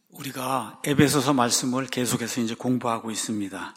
우리가 에베소서 말씀을 계속해서 이제 공부하고 있습니다.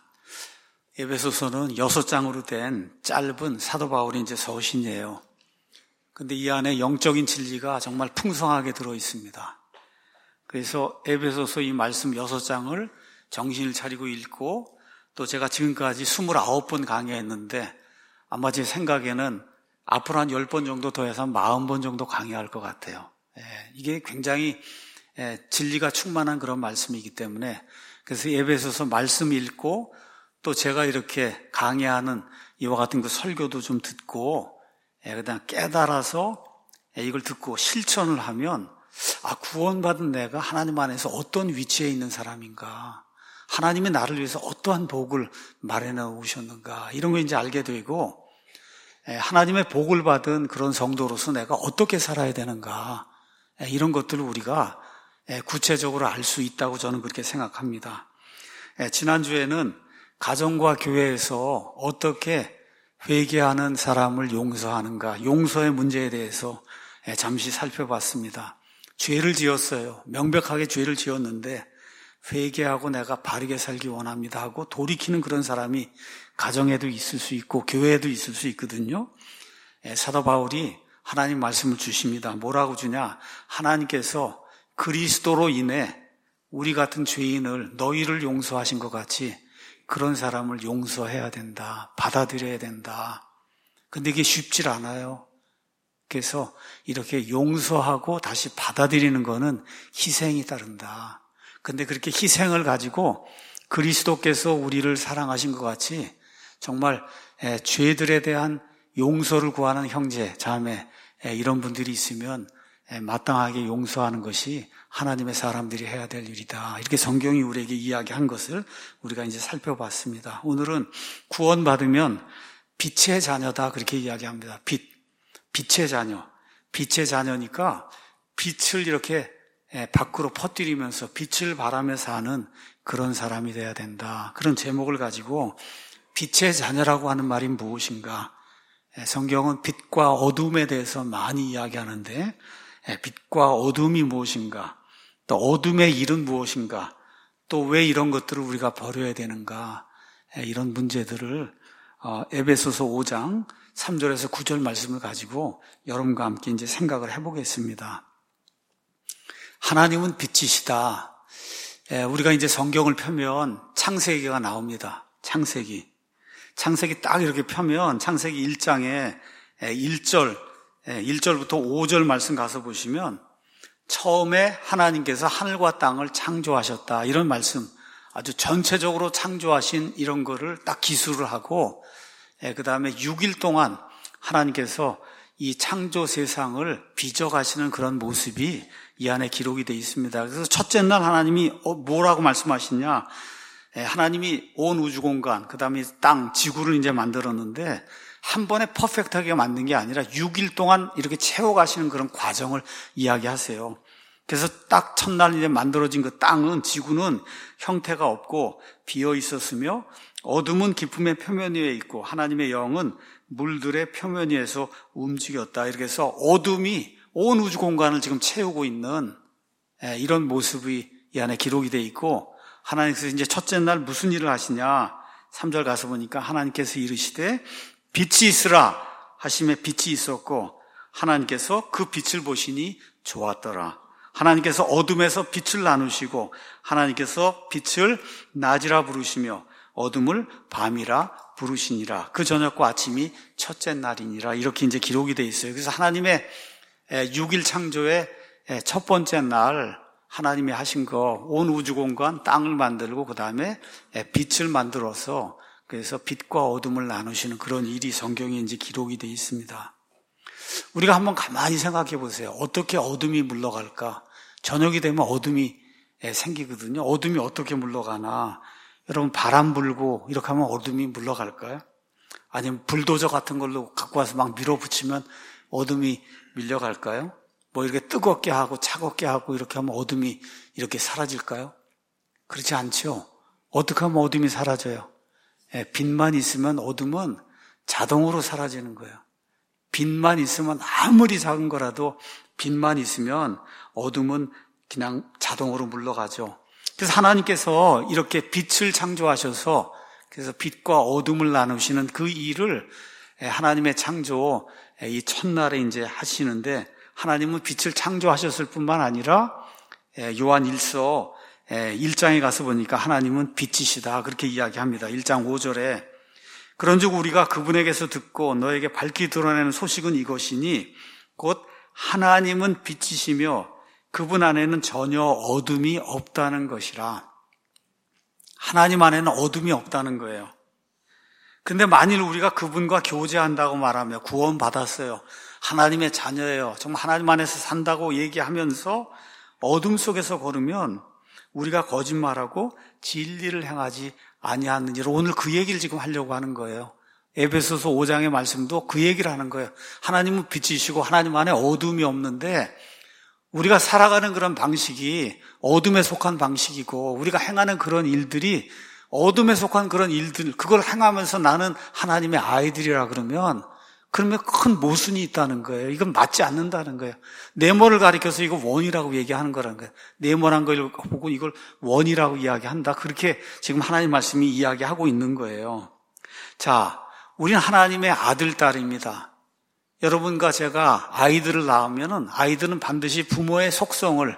에베소서는 6장으로 된 짧은 사도 바울의 이제 서신이에요. 근데 이 안에 영적인 진리가 정말 풍성하게 들어 있습니다. 그래서 에베소서 이 말씀 6장을 정신을 차리고 읽고, 또 제가 지금까지 29번 강의했는데 아마 제 생각에는 앞으로 한 10번 정도 더 해서 한 40번 정도 강의할 것 같아요. 이게 굉장히 진리가 충만한 그런 말씀이기 때문에, 그래서 에베소서 말씀 읽고 또 제가 이렇게 강의하는 이와 같은 그 설교도 좀 듣고, 그다음 깨달아서 이걸 듣고 실천을 하면, 구원받은 내가 하나님 안에서 어떤 위치에 있는 사람인가, 하나님이 나를 위해서 어떠한 복을 마련해 오셨는가, 이런 거 이제 알게 되고, 하나님의 복을 받은 그런 성도로서 내가 어떻게 살아야 되는가, 이런 것들을 우리가 구체적으로 알 수 있다고 저는 그렇게 생각합니다. 지난주에는 가정과 교회에서 어떻게 회개하는 사람을 용서하는가, 용서의 문제에 대해서 잠시 살펴봤습니다. 죄를 지었어요. 명백하게 죄를 지었는데 회개하고 내가 바르게 살기 원합니다 하고 돌이키는 그런 사람이 가정에도 있을 수 있고 교회에도 있을 수 있거든요. 사도 바울이 하나님 말씀을 주십니다. 뭐라고 주냐? 하나님께서 그리스도로 인해 우리 같은 죄인을 너희를 용서하신 것 같이 그런 사람을 용서해야 된다. 받아들여야 된다. 근데 이게 쉽질 않아요. 그래서 이렇게 용서하고 다시 받아들이는 거는 희생이 따른다. 근데 그렇게 희생을 가지고 그리스도께서 우리를 사랑하신 것 같이 정말 죄들에 대한 용서를 구하는 형제, 자매, 이런 분들이 있으면 마땅하게 용서하는 것이 하나님의 사람들이 해야 될 일이다. 이렇게 성경이 우리에게 이야기한 것을 우리가 이제 살펴봤습니다. 오늘은 구원받으면 빛의 자녀다, 그렇게 이야기합니다. 빛의 자녀. 빛의 자녀니까 빛을 이렇게 밖으로 퍼뜨리면서 빛을 발하며 사는 그런 사람이 돼야 된다. 그런 제목을 가지고 빛의 자녀라고 하는 말이 무엇인가? 성경은 빛과 어둠에 대해서 많이 이야기하는데, 빛과 어둠이 무엇인가? 또 어둠의 일은 무엇인가? 또 왜 이런 것들을 우리가 버려야 되는가? 이런 문제들을 에베소서 5장 3절에서 9절 말씀을 가지고 여러분과 함께 이제 생각을 해보겠습니다. 하나님은 빛이시다. 우리가 이제 성경을 펴면 창세기가 나옵니다. 창세기 딱 이렇게 펴면 창세기 1장에 1절부터 5절 말씀 가서 보시면 처음에 하나님께서 하늘과 땅을 창조하셨다, 이런 말씀, 아주 전체적으로 창조하신 이런 거를 딱 기술을 하고, 그 다음에 6일 동안 하나님께서 이 창조 세상을 빚어가시는 그런 모습이 이 안에 기록이 되어 있습니다. 그래서 첫째 날 하나님이 뭐라고 말씀하시냐? 하나님이 온 우주 공간, 그 다음에 땅, 지구를 이제 만들었는데 한 번에 퍼펙트하게 만든 게 아니라 6일 동안 이렇게 채워가시는 그런 과정을 이야기하세요. 그래서 딱 첫날 이제 만들어진 그 땅은, 지구는 형태가 없고 비어 있었으며 어둠은 깊음의 표면 위에 있고 하나님의 영은 물들의 표면 위에서 움직였다. 이렇게 해서 어둠이 온 우주 공간을 지금 채우고 있는 이런 모습이 이 안에 기록이 되어 있고, 하나님께서 이제 첫째 날 무슨 일을 하시냐? 3절 가서 보니까 하나님께서 이르시되 빛이 있으라 하심에 빛이 있었고 하나님께서 그 빛을 보시니 좋았더라. 하나님께서 어둠에서 빛을 나누시고 하나님께서 빛을 낮이라 부르시며 어둠을 밤이라 부르시니라. 그 저녁과 아침이 첫째 날이니라. 이렇게 이제 기록이 되어 있어요. 그래서 하나님의 6일 창조의 첫 번째 날 하나님이 하신 거, 온 우주 공간 땅을 만들고 그 다음에 빛을 만들어서, 그래서 빛과 어둠을 나누시는 그런 일이 성경에 이제 기록이 되어 있습니다. 우리가 한번 가만히 생각해 보세요. 어떻게 어둠이 물러갈까? 저녁이 되면 어둠이 생기거든요. 어둠이 어떻게 물러가나? 여러분, 바람 불고 이렇게 하면 어둠이 물러갈까요? 아니면 불도저 같은 걸로 갖고 와서 막 밀어붙이면 어둠이 밀려갈까요? 뭐 이렇게 뜨겁게 하고 차갑게 하고 이렇게 하면 어둠이 이렇게 사라질까요? 그렇지 않죠. 어떻게 하면 어둠이 사라져요? 빛만 있으면 어둠은 자동으로 사라지는 거예요. 빛만 있으면, 아무리 작은 거라도 빛만 있으면 어둠은 그냥 자동으로 물러가죠. 그래서 하나님께서 이렇게 빛을 창조하셔서 그래서 빛과 어둠을 나누시는 그 일을 하나님의 창조 이 첫날에 이제 하시는데, 하나님은 빛을 창조하셨을 뿐만 아니라 요한 1서 1장에 가서 보니까 하나님은 빛이시다 그렇게 이야기합니다. 1장 5절에 그런즉 우리가 그분에게서 듣고 너에게 밝히 드러내는 소식은 이것이니 곧 하나님은 빛이시며 그분 안에는 전혀 어둠이 없다는 것이라. 하나님 안에는 어둠이 없다는 거예요. 근데 만일 우리가 그분과 교제한다고 말하며 구원받았어요, 하나님의 자녀예요, 정말 하나님 안에서 산다고 얘기하면서 어둠 속에서 걸으면 우리가 거짓말하고 진리를 행하지 아니하느니라. 오늘 그 얘기를 지금 하려고 하는 거예요. 에베소서 5장의 말씀도 그 얘기를 하는 거예요. 하나님은 빛이시고 하나님 안에 어둠이 없는데 우리가 살아가는 그런 방식이 어둠에 속한 방식이고 우리가 행하는 그런 일들이 어둠에 속한 그런 일들, 그걸 행하면서 나는 하나님의 아이들이라 그러면 큰 모순이 있다는 거예요. 이건 맞지 않는다는 거예요. 네모를 가리켜서 이거 원이라고 얘기하는 거라는 거예요. 네모란 걸 보고 이걸 원이라고 이야기한다. 그렇게 지금 하나님 말씀이 이야기하고 있는 거예요. 자, 우리는 하나님의 아들, 딸입니다. 여러분과 제가 아이들을 낳으면은 아이들은 반드시 부모의 속성을,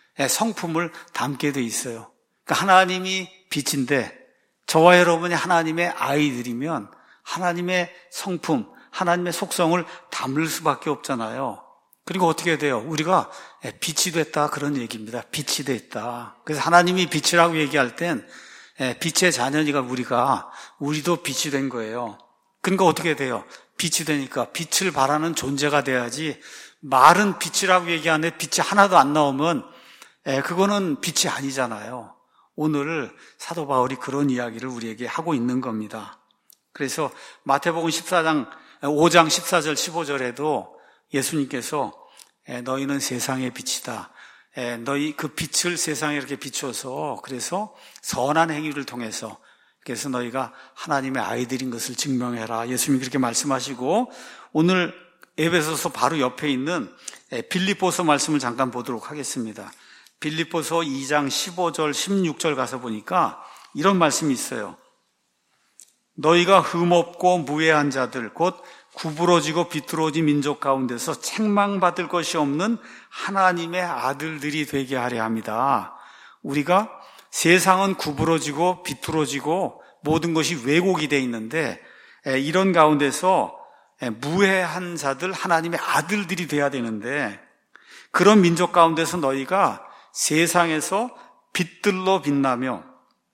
성품을 담게 돼 있어요. 그러니까 하나님이 빛인데 저와 여러분이 하나님의 아이들이면 하나님의 성품, 하나님의 속성을 담을 수밖에 없잖아요. 그리고 어떻게 돼요? 우리가 빛이 됐다 그런 얘기입니다. 빛이 됐다. 그래서 하나님이 빛이라고 얘기할 땐 빛의 자녀니까 우리도 빛이 된 거예요. 그러니까 어떻게 돼요? 빛이 되니까 빛을 발하는 존재가 돼야지, 말은 빛이라고 얘기하는데 빛이 하나도 안 나오면 그거는 빛이 아니잖아요. 오늘 사도 바울이 그런 이야기를 우리에게 하고 있는 겁니다. 그래서 마태복음 5장 14절 15절에도 예수님께서 너희는 세상의 빛이다. 너희 그 빛을 세상에 이렇게 비춰서 그래서 선한 행위를 통해서 그래서 너희가 하나님의 아이들인 것을 증명해라. 예수님이 그렇게 말씀하시고, 오늘 에베소서 바로 옆에 있는 빌립보서 말씀을 잠깐 보도록 하겠습니다. 빌립보서 2장 15절 16절 가서 보니까 이런 말씀이 있어요. 너희가 흠없고 무해한 자들 곧 구부러지고 비뚤어진 민족 가운데서 책망받을 것이 없는 하나님의 아들들이 되게 하려 합니다. 우리가 세상은 구부러지고 비뚤어지고 모든 것이 왜곡이 돼 있는데 이런 가운데서 무해한 자들, 하나님의 아들들이 돼야 되는데 그런 민족 가운데서 너희가 세상에서 빛들로 빛나며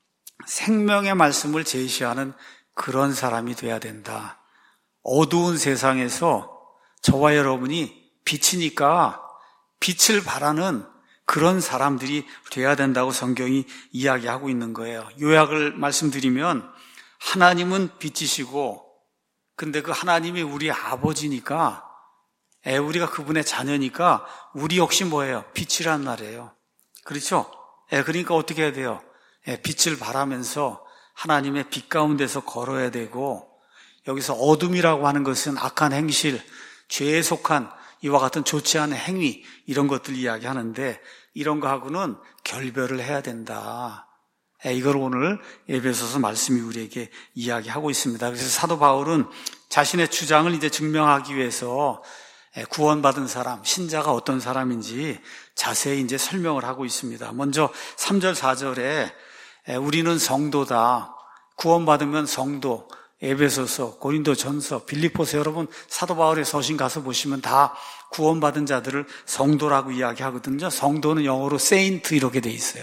생명의 말씀을 제시하는 그런 사람이 돼야 된다. 어두운 세상에서 저와 여러분이 빛이니까 빛을 발하는 그런 사람들이 돼야 된다고 성경이 이야기하고 있는 거예요. 요약을 말씀드리면 하나님은 빛이시고 근데 그 하나님이 우리 아버지니까 우리가 그분의 자녀니까 우리 역시 뭐예요? 빛이란 말이에요. 그렇죠? 그러니까 어떻게 해야 돼요? 빛을 발하면서 하나님의 빛 가운데서 걸어야 되고 여기서 어둠이라고 하는 것은 악한 행실, 죄에 속한 이와 같은 좋지 않은 행위 이런 것들 이야기하는데 이런 거하고는 결별을 해야 된다. 이걸 오늘 에베소서 말씀이 우리에게 이야기하고 있습니다. 그래서 사도 바울은 자신의 주장을 이제 증명하기 위해서 구원받은 사람, 신자가 어떤 사람인지 자세히 이제 설명을 하고 있습니다. 먼저 3절, 4절에 우리는 성도다. 구원받으면 성도. 에베소서, 고린도전서, 빌립보서 여러분 사도 바울의 서신 가서 보시면 다 구원받은 자들을 성도라고 이야기하거든요. 성도는 영어로 saint 이렇게 돼 있어요.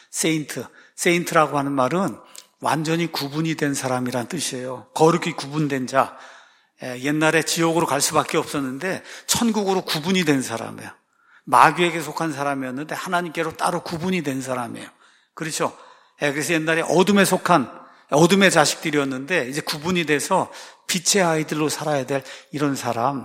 saint라고 하는 말은 완전히 구분이 된 사람이란 뜻이에요. 거룩히 구분된 자. 옛날에 지옥으로 갈 수밖에 없었는데 천국으로 구분이 된 사람이에요. 마귀에게 속한 사람이었는데 하나님께로 따로 구분이 된 사람이에요. 그렇죠? 그래서 옛날에 어둠에 속한 어둠의 자식들이었는데 이제 구분이 돼서 빛의 아이들로 살아야 될 이런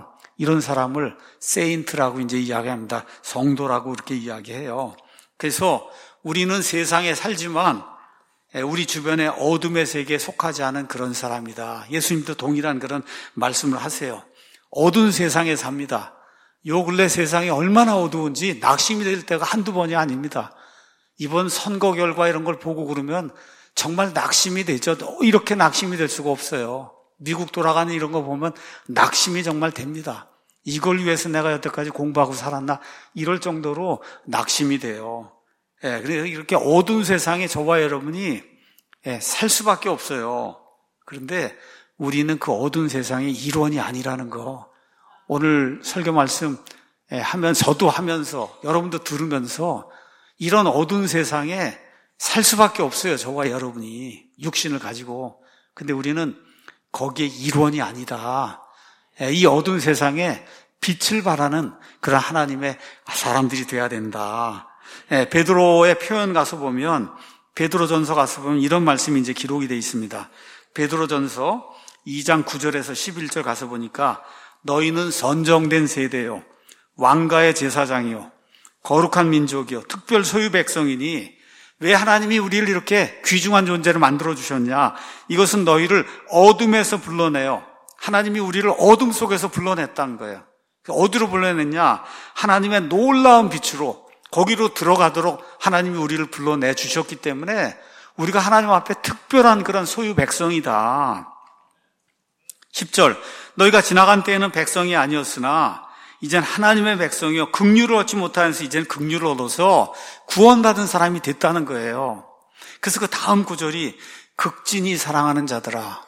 사람을 세인트라고 이제 이야기합니다. 성도라고 이렇게 이야기해요. 그래서 우리는 세상에 살지만 우리 주변의 어둠의 세계에 속하지 않은 그런 사람이다. 예수님도 동일한 그런 말씀을 하세요. 어두운 세상에 삽니다. 요 근래 세상이 얼마나 어두운지 낙심이 될 때가 한두 번이 아닙니다. 이번 선거 결과 이런 걸 보고 그러면 정말 낙심이 되죠. 이렇게 낙심이 될 수가 없어요. 미국 돌아가는 이런 거 보면 낙심이 정말 됩니다. 이걸 위해서 내가 여태까지 공부하고 살았나 이럴 정도로 낙심이 돼요. 그래서 이렇게 어두운 세상에 저와 여러분이 살 수밖에 없어요. 그런데 우리는 그 어두운 세상의 일원이 아니라는 거. 오늘 설교 말씀 저도 하면서 여러분도 들으면서 이런 어두운 세상에 살 수밖에 없어요. 저와 여러분이 육신을 가지고. 근데 우리는 거기에 일원이 아니다. 이 어두운 세상에 빛을 발하는 그런 하나님의 사람들이 돼야 된다. 베드로의 표현 가서 보면 베드로전서 가서 보면 이런 말씀이 이제 기록이 되어 있습니다. 베드로전서 2장 9절에서 11절 가서 보니까 너희는 선정된 세대요 왕가의 제사장이요 거룩한 민족이요 특별 소유 백성이니 왜 하나님이 우리를 이렇게 귀중한 존재를 만들어주셨냐? 이것은 너희를 어둠에서 불러내요. 하나님이 우리를 어둠 속에서 불러냈다는 거예요. 어디로 불러냈냐? 하나님의 놀라운 빛으로 거기로 들어가도록 하나님이 우리를 불러내 주셨기 때문에 우리가 하나님 앞에 특별한 그런 소유 백성이다. 10절 너희가 지나간 때에는 백성이 아니었으나 이젠 하나님의 백성이요 긍휼을 얻지 못하면서 이젠 긍휼을 얻어서 구원받은 사람이 됐다는 거예요. 그래서 그 다음 구절이 극진히 사랑하는 자들아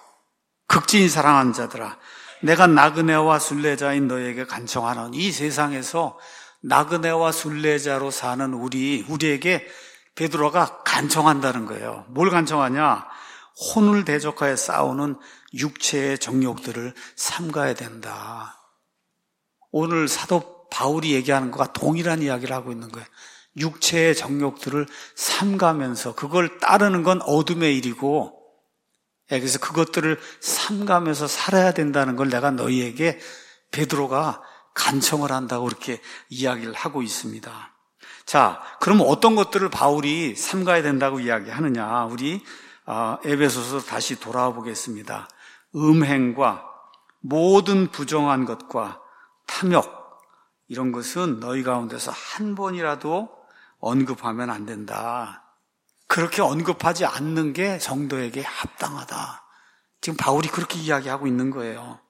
내가 나그네와 순례자인 너에게 간청하는 이 세상에서 나그네와 순례자로 사는 우리에게 베드로가 간청한다는 거예요. 뭘 간청하냐? 혼을 대적하여 싸우는 육체의 정욕들을 삼가야 된다. 오늘 사도 바울이 얘기하는 것과 동일한 이야기를 하고 있는 거예요. 육체의 정욕들을 삼가면서 그걸 따르는 건 어둠의 일이고 그래서 그것들을 삼가면서 살아야 된다는 걸 내가 너희에게 베드로가 간청을 한다고 그렇게 이야기를 하고 있습니다. 자, 그럼 어떤 것들을 바울이 삼가야 된다고 이야기하느냐? 우리 에베소서 다시 돌아와 보겠습니다. 음행과 모든 부정한 것과 탐욕 이런 것은 너희 가운데서 한 번이라도 언급하면 안 된다. 그렇게 언급하지 않는 게 성도에게 합당하다. 지금 바울이 그렇게 이야기하고 있는 거예요.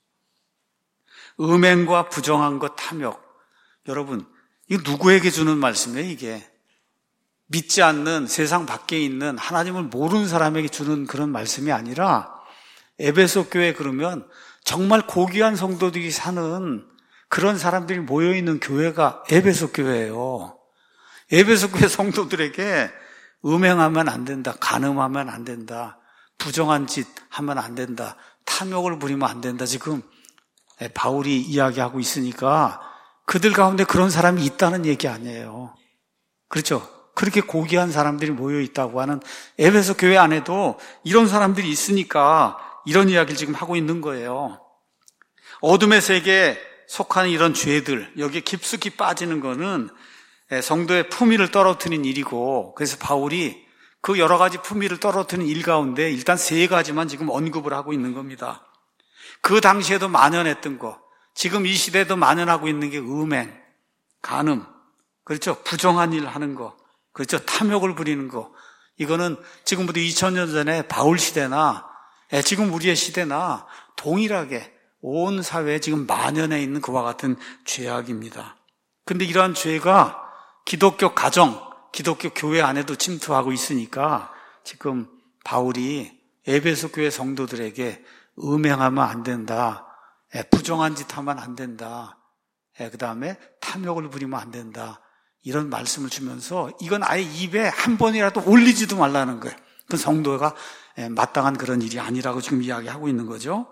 음행과 부정한 것, 탐욕. 여러분, 이거 누구에게 주는 말씀이에요, 이게? 믿지 않는 세상 밖에 있는 하나님을 모르는 사람에게 주는 그런 말씀이 아니라 에베소 교회 그러면 정말 고귀한 성도들이 사는 그런 사람들이 모여있는 교회가 에베소 교회예요. 에베소 교회 성도들에게 음행하면 안 된다, 간음하면 안 된다, 부정한 짓 하면 안 된다, 탐욕을 부리면 안 된다. 지금 바울이 이야기하고 있으니까 그들 가운데 그런 사람이 있다는 얘기 아니에요. 그렇죠? 그렇게 고귀한 사람들이 모여있다고 하는 에베소 교회 안에도 이런 사람들이 있으니까 이런 이야기를 지금 하고 있는 거예요. 어둠의 세계에 속하는 이런 죄들, 여기에 깊숙이 빠지는 거는 성도의 품위를 떨어뜨리는 일이고, 그래서 바울이 그 여러 가지 품위를 떨어뜨리는 일 가운데 일단 3가지만 지금 언급을 하고 있는 겁니다. 그 당시에도 만연했던 거, 지금 이 시대에도 만연하고 있는 게 음행, 간음, 그렇죠? 부정한 일 하는 거, 그렇죠? 탐욕을 부리는 거. 이거는 지금부터 2000년 전에 바울 시대나 지금 우리의 시대나 동일하게 온 사회에 지금 만연해 있는 그와 같은 죄악입니다. 근데 이러한 죄가 기독교 가정, 기독교 교회 안에도 침투하고 있으니까 지금 바울이 에베소 교회 성도들에게 음행하면 안 된다, 부정한 짓 하면 안 된다, 그 다음에 탐욕을 부리면 안 된다, 이런 말씀을 주면서 이건 아예 입에 한 번이라도 올리지도 말라는 거예요. 그 성도가 마땅한 그런 일이 아니라고 지금 이야기하고 있는 거죠.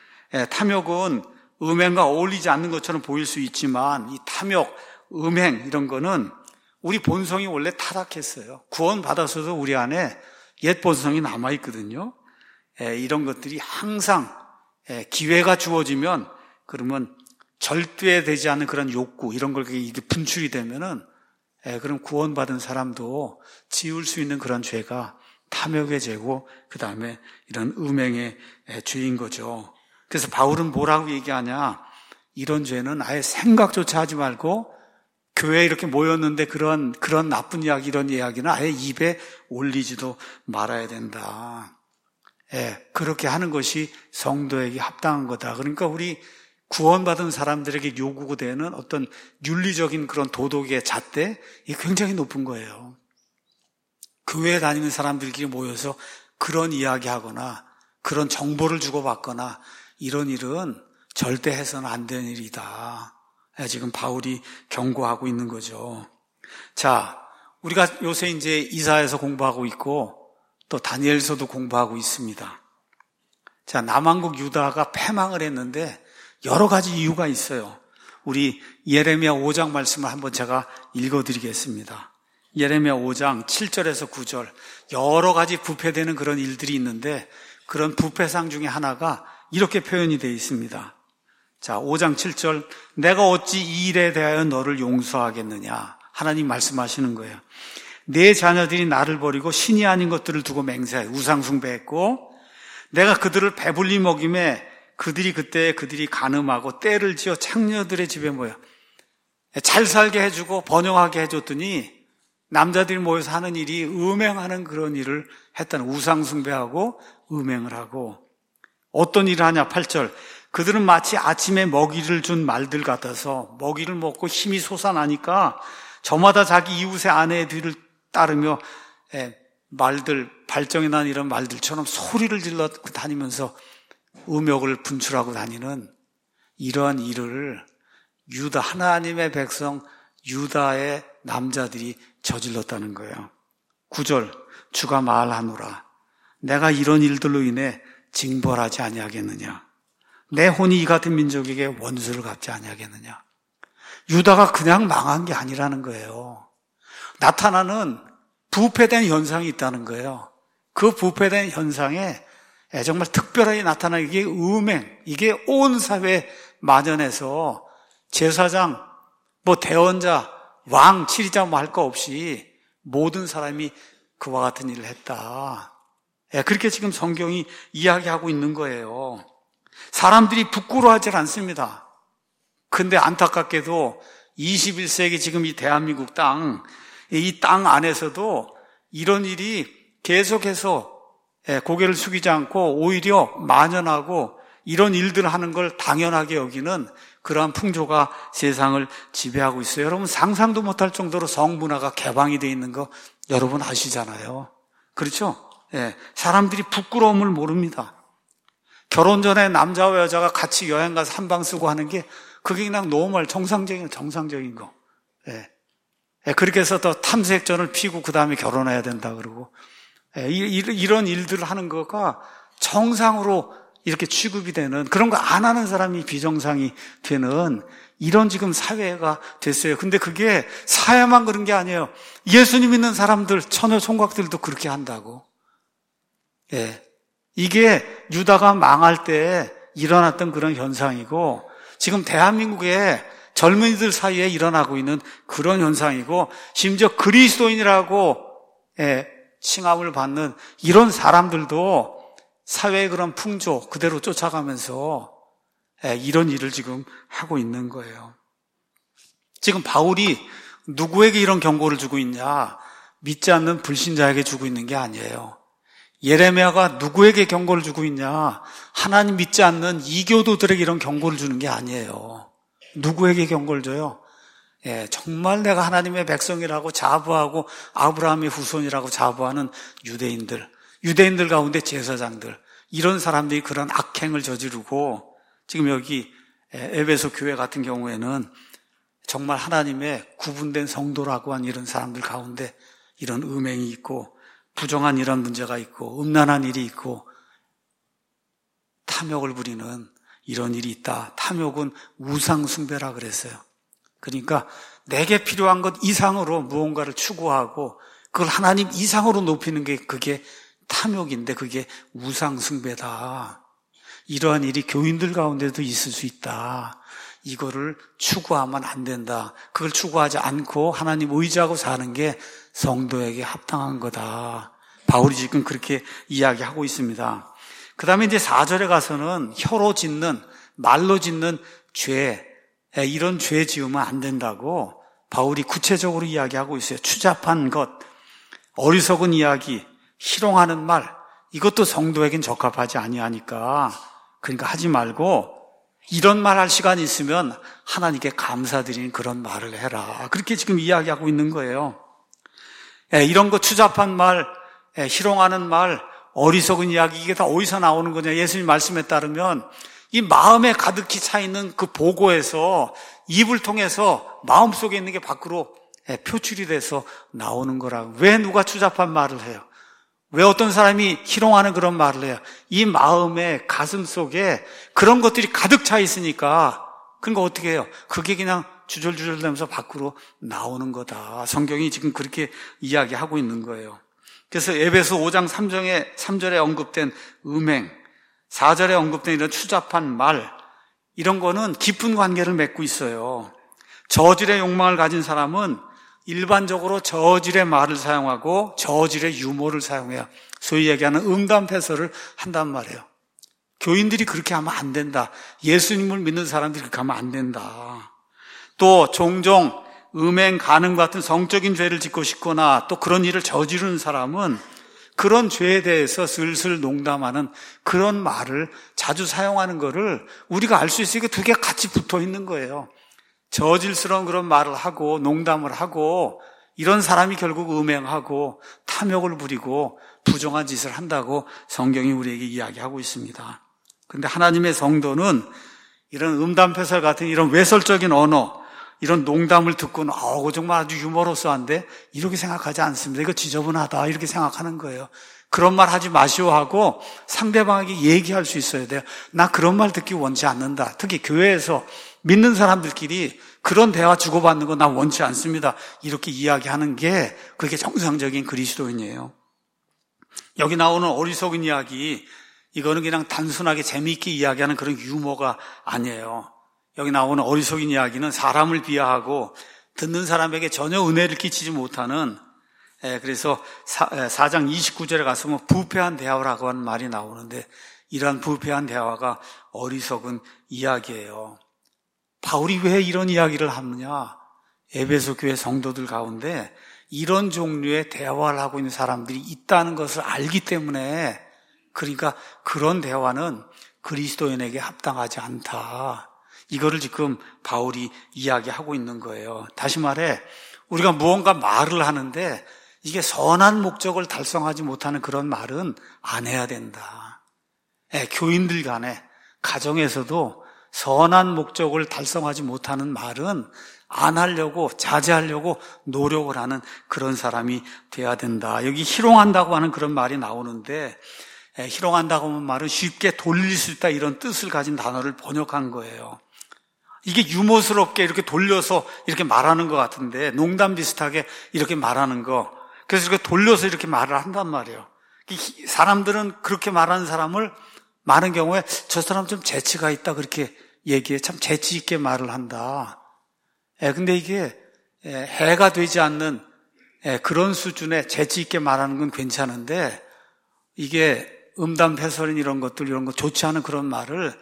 탐욕은 음행과 어울리지 않는 것처럼 보일 수 있지만 이 탐욕, 음행 이런 거는 우리 본성이 원래 타락했어요. 구원받아서도 우리 안에 옛 본성이 남아있거든요. 이런 것들이 항상 기회가 주어지면 그러면 절대되지 않는 그런 욕구 이런 걸 이게 분출이 되면은 그럼 구원받은 사람도 지울 수 있는 그런 죄가 탐욕의 죄고 그 다음에 이런 음행의 죄인 거죠. 그래서 바울은 뭐라고 얘기하냐? 이런 죄는 아예 생각조차 하지 말고 교회에 이렇게 모였는데 그런 나쁜 이야기, 이런 이야기는 아예 입에 올리지도 말아야 된다. 예, 그렇게 하는 것이 성도에게 합당한 거다. 그러니까 우리 구원받은 사람들에게 요구되는 어떤 윤리적인 그런 도덕의 잣대, 이게 굉장히 높은 거예요. 교회에 다니는 사람들끼리 모여서 그런 이야기하거나 그런 정보를 주고받거나 이런 일은 절대 해서는 안 되는 일이다. 지금 바울이 경고하고 있는 거죠. 자, 우리가 요새 이제 이사야서 공부하고 있고 또 다니엘서도 공부하고 있습니다. 자, 남왕국 유다가 패망을 했는데 여러 가지 이유가 있어요. 우리 예레미야 5장 말씀을 한번 제가 읽어드리겠습니다. 예레미야 5장 7절에서 9절, 여러 가지 부패되는 그런 일들이 있는데 그런 부패상 중에 하나가 이렇게 표현이 되어 있습니다. 자, 5장 7절, 내가 어찌 이 일에 대하여 너를 용서하겠느냐. 하나님 말씀하시는 거예요. 내 자녀들이 나를 버리고 신이 아닌 것들을 두고 맹세하여 우상 숭배했고 내가 그들을 배불리 먹임에 그들이 간음하고 때를 지어 창녀들의 집에 모여 잘 살게 해주고 번영하게 해줬더니 남자들이 모여서 하는 일이 음행하는 그런 일을 했다는, 우상 숭배하고 음행을 하고 어떤 일을 하냐. 8절, 그들은 마치 아침에 먹이를 준 말들 같아서 먹이를 먹고 힘이 솟아나니까 저마다 자기 이웃의 아내의 뒤를 따르며 말들, 발정이 난 이런 말들처럼 소리를 질러 다니면서 음욕을 분출하고 다니는 이러한 일을 유다, 하나님의 백성 유다의 남자들이 저질렀다는 거예요. 9절, 주가 말하노라. 내가 이런 일들로 인해 징벌하지 아니하겠느냐. 내 혼이 이 같은 민족에게 원수를 갚지 아니하겠느냐. 유다가 그냥 망한 게 아니라는 거예요. 나타나는 부패된 현상이 있다는 거예요. 그 부패된 현상에 정말 특별하게 나타나는 이게 음행, 이게 온 사회에 만연해서 제사장, 대원자, 왕, 치리자 할 거 없이 모든 사람이 그와 같은 일을 했다. 그렇게 지금 성경이 이야기하고 있는 거예요. 사람들이 부끄러워하지 않습니다. 근데 안타깝게도 21세기 지금 이 대한민국 땅, 이 땅 안에서도 이런 일이 계속해서 고개를 숙이지 않고 오히려 만연하고 이런 일들을 하는 걸 당연하게 여기는 그러한 풍조가 세상을 지배하고 있어요. 여러분 상상도 못할 정도로 성문화가 개방이 되어 있는 거 여러분 아시잖아요. 그렇죠? 사람들이 부끄러움을 모릅니다. 결혼 전에 남자와 여자가 같이 여행 가서 한 방 쓰고 하는 게 그게 그냥 노멀, 정상적인 거. 그렇게 해서 또 탐색전을 피고 그 다음에 결혼해야 된다 그러고 이런 일들을 하는 거가 정상으로 이렇게 취급이 되는, 그런 거 안 하는 사람이 비정상이 되는 이런 지금 사회가 됐어요. 근데 그게 사회만 그런 게 아니에요. 예수님 믿는 사람들, 처녀 총각들도 그렇게 한다고. 이게 유다가 망할 때 일어났던 그런 현상이고 지금 대한민국의 젊은이들 사이에 일어나고 있는 그런 현상이고 심지어 그리스도인이라고 칭함을 받는 이런 사람들도 사회의 그런 풍조 그대로 쫓아가면서 이런 일을 지금 하고 있는 거예요. 지금 바울이 누구에게 이런 경고를 주고 있냐? 믿지 않는 불신자에게 주고 있는 게 아니에요. 예레미야가 누구에게 경고를 주고 있냐? 하나님 믿지 않는 이교도들에게 이런 경고를 주는 게 아니에요. 누구에게 경고를 줘요? 정말 내가 하나님의 백성이라고 자부하고 아브라함의 후손이라고 자부하는 유대인들 가운데 제사장들, 이런 사람들이 그런 악행을 저지르고 지금 여기 에베소 교회 같은 경우에는 정말 하나님의 구분된 성도라고 한 이런 사람들 가운데 이런 음행이 있고 부정한 이런 문제가 있고 음란한 일이 있고 탐욕을 부리는 이런 일이 있다. 탐욕은 우상 숭배라 그랬어요. 그러니까 내게 필요한 것 이상으로 무언가를 추구하고 그걸 하나님 이상으로 높이는 게 그게 탐욕인데 그게 우상 숭배다. 이러한 일이 교인들 가운데도 있을 수 있다. 이거를 추구하면 안 된다. 그걸 추구하지 않고 하나님 의지하고 사는 게 성도에게 합당한 거다. 바울이 지금 그렇게 이야기하고 있습니다. 그 다음에 이제 4절에 가서는 혀로 짓는, 말로 짓는 죄, 이런 죄 지으면 안 된다고 바울이 구체적으로 이야기하고 있어요. 추잡한 것, 어리석은 이야기, 희롱하는 말, 이것도 성도에겐 적합하지 아니하니까 그러니까 하지 말고 이런 말 할 시간이 있으면 하나님께 감사드리는 그런 말을 해라. 그렇게 지금 이야기하고 있는 거예요. 이런 거 추잡한 말, 희롱하는 말, 어리석은 이야기, 이게 다 어디서 나오는 거냐? 예수님 말씀에 따르면 이 마음에 가득히 차 있는 그 보고에서 입을 통해서 마음속에 있는 게 밖으로 표출이 돼서 나오는 거라고. 왜 누가 추잡한 말을 해요? 왜 어떤 사람이 희롱하는 그런 말을 해요? 이 마음의 가슴 속에 그런 것들이 가득 차 있으니까 그러니까 어떻게 해요? 그게 그냥 주절주절 되면서 밖으로 나오는 거다. 성경이 지금 그렇게 이야기하고 있는 거예요. 그래서 에베소 5장 3절에 언급된 음행, 4절에 언급된 이런 추잡한 말, 이런 거는 깊은 관계를 맺고 있어요. 저질의 욕망을 가진 사람은 일반적으로 저질의 말을 사용하고 저질의 유머를 사용해요. 소위 얘기하는 음담패설을 한단 말이에요. 교인들이 그렇게 하면 안 된다. 예수님을 믿는 사람들이 그렇게 하면 안 된다. 또 종종 음행, 간음 같은 성적인 죄를 짓고 싶거나 또 그런 일을 저지르는 사람은 그런 죄에 대해서 슬슬 농담하는 그런 말을 자주 사용하는 거를 우리가 알 수 있으니까 두 개 같이 붙어 있는 거예요. 저질스러운 그런 말을 하고 농담을 하고 이런 사람이 결국 음행하고 탐욕을 부리고 부정한 짓을 한다고 성경이 우리에게 이야기하고 있습니다. 그런데 하나님의 성도는 이런 음담패설 같은 이런 외설적인 언어, 이런 농담을 듣고는 정말 아주 유머러스한데 이렇게 생각하지 않습니다. 이거 지저분하다 이렇게 생각하는 거예요. 그런 말 하지 마시오 하고 상대방에게 얘기할 수 있어야 돼요. 나 그런 말 듣기 원치 않는다. 특히 교회에서 믿는 사람들끼리 그런 대화 주고받는 거 나 원치 않습니다. 이렇게 이야기하는 게 그게 정상적인 그리스도인이에요. 여기 나오는 어리석은 이야기, 이거는 그냥 단순하게 재미있게 이야기하는 그런 유머가 아니에요. 여기 나오는 어리석은 이야기는 사람을 비하하고 듣는 사람에게 전혀 은혜를 끼치지 못하는, 그래서 4장 29절에 가서면 부패한 대화라고 하는 말이 나오는데 이러한 부패한 대화가 어리석은 이야기예요. 바울이 왜 이런 이야기를 하느냐? 에베소 교회 성도들 가운데 이런 종류의 대화를 하고 있는 사람들이 있다는 것을 알기 때문에, 그러니까 그런 대화는 그리스도인에게 합당하지 않다. 이거를 지금 바울이 이야기하고 있는 거예요. 다시 말해 우리가 무언가 말을 하는데 이게 선한 목적을 달성하지 못하는 그런 말은 안 해야 된다. 교인들 간에, 가정에서도 선한 목적을 달성하지 못하는 말은 안 하려고, 자제하려고 노력을 하는 그런 사람이 돼야 된다. 여기 희롱한다고 하는 그런 말이 나오는데, 희롱한다고 하는 말은 쉽게 돌릴 수 있다 이런 뜻을 가진 단어를 번역한 거예요. 이게 유머스럽게 이렇게 돌려서 이렇게 말하는 것 같은데, 농담 비슷하게 이렇게 말하는 거, 그래서 이렇게 돌려서 이렇게 말을 한단 말이에요. 사람들은 그렇게 말하는 사람을 많은 경우에 저 사람 좀 재치가 있다 그렇게 얘기해. 참 재치 있게 말을 한다. 근데 이게 해가 되지 않는 그런 수준의 재치 있게 말하는 건 괜찮은데, 이게 음담패설인 이런 거 좋지 않은 그런 말을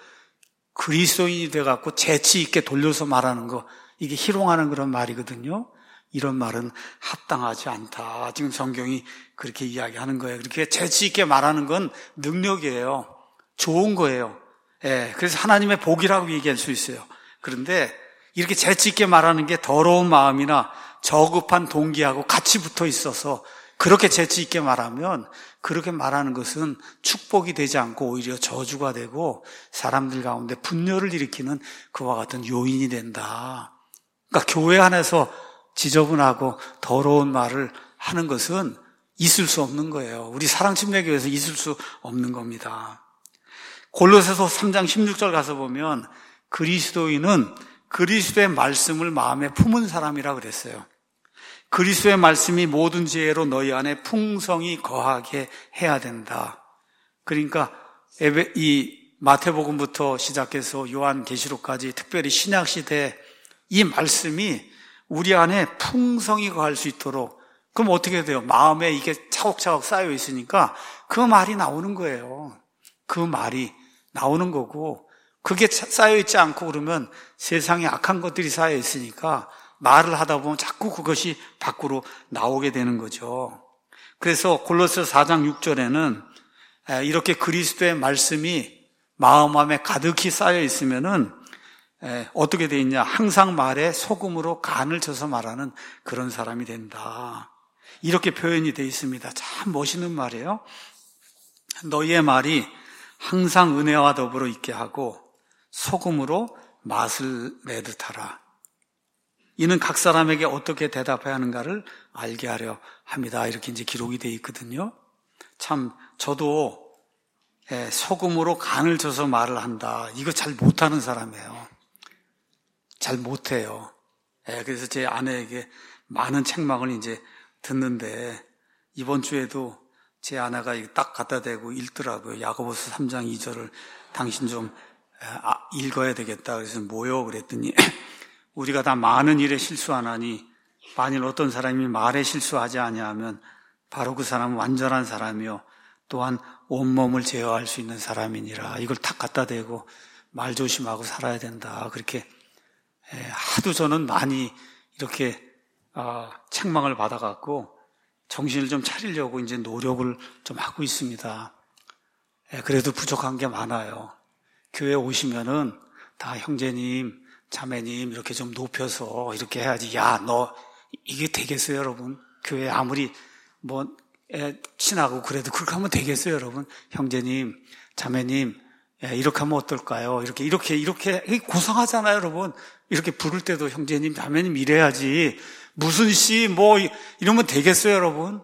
그리스도인이 돼갖고 재치 있게 돌려서 말하는 거, 이게 희롱하는 그런 말이거든요. 이런 말은 합당하지 않다. 지금 성경이 그렇게 이야기하는 거예요. 그렇게 재치 있게 말하는 건 능력이에요. 좋은 거예요. 그래서 하나님의 복이라고 얘기할 수 있어요. 그런데 이렇게 재치 있게 말하는 게 더러운 마음이나 저급한 동기하고 같이 붙어 있어서 그렇게 재치 있게 말하면 그렇게 말하는 것은 축복이 되지 않고 오히려 저주가 되고 사람들 가운데 분열을 일으키는 그와 같은 요인이 된다. 그러니까 교회 안에서 지저분하고 더러운 말을 하는 것은 있을 수 없는 거예요. 우리 사랑침례교회에서 있을 수 없는 겁니다. 골로새서 3장 16절 가서 보면 그리스도인은 그리스도의 말씀을 마음에 품은 사람이라 그랬어요. 그리스도의 말씀이 모든 지혜로 너희 안에 풍성히 거하게 해야 된다. 그러니까 이 마태복음부터 시작해서 요한계시록까지 특별히 신약시대에 이 말씀이 우리 안에 풍성히 거할 수 있도록, 그럼 어떻게 돼요? 마음에 이게 차곡차곡 쌓여 있으니까 그 말이 나오는 거예요. 그 말이 나오는 거고, 그게 쌓여있지 않고 그러면 세상에 악한 것들이 쌓여있으니까 말을 하다 보면 자꾸 그것이 밖으로 나오게 되는 거죠. 그래서 골로새 4장 6절에는 이렇게 그리스도의 말씀이 마음 안에 가득히 쌓여 있으면은 어떻게 돼 있냐? 항상 말에 소금으로 간을 쳐서 말하는 그런 사람이 된다. 이렇게 표현이 돼 있습니다. 참 멋있는 말이에요. 너희의 말이 항상 은혜와 더불어 있게 하고 소금으로 맛을 내듯 하라. 이는 각 사람에게 어떻게 대답해야 하는가를 알게 하려 합니다. 이렇게 이제 기록이 돼 있거든요. 참 저도 소금으로 간을 쳐서 말을 한다. 이거 잘 못하는 사람이에요. 잘 못해요. 그래서 제 아내에게 많은 책망을 이제 듣는데 이번 주에도 제 아내가 딱 갖다 대고 읽더라고요. 야고보서 3장 2절을 당신 좀 읽어야 되겠다. 그래서 뭐요? 그랬더니 우리가 다 많은 일에 실수하나니 만일 어떤 사람이 말에 실수하지 아니하면 바로 그 사람은 완전한 사람이요 또한 온몸을 제어할 수 있는 사람이니라. 이걸 탁 갖다 대고 말 조심하고 살아야 된다. 그렇게 하도 저는 많이 이렇게 책망을 받아갖고 정신을 좀 차리려고 이제 노력을 좀 하고 있습니다. 그래도 부족한 게 많아요. 교회 오시면은 다 형제님, 자매님 이렇게 좀 높여서 이렇게 해야지. 야, 너 이게 되겠어요, 여러분? 교회 아무리 친하고 그래도 그렇게 하면 되겠어요, 여러분? 형제님, 자매님, 이렇게 하면 어떨까요? 이렇게 고상하잖아요, 여러분. 이렇게 부를 때도 형제님, 자매님 이래야지. 무슨 씨, 이러면 되겠어요, 여러분?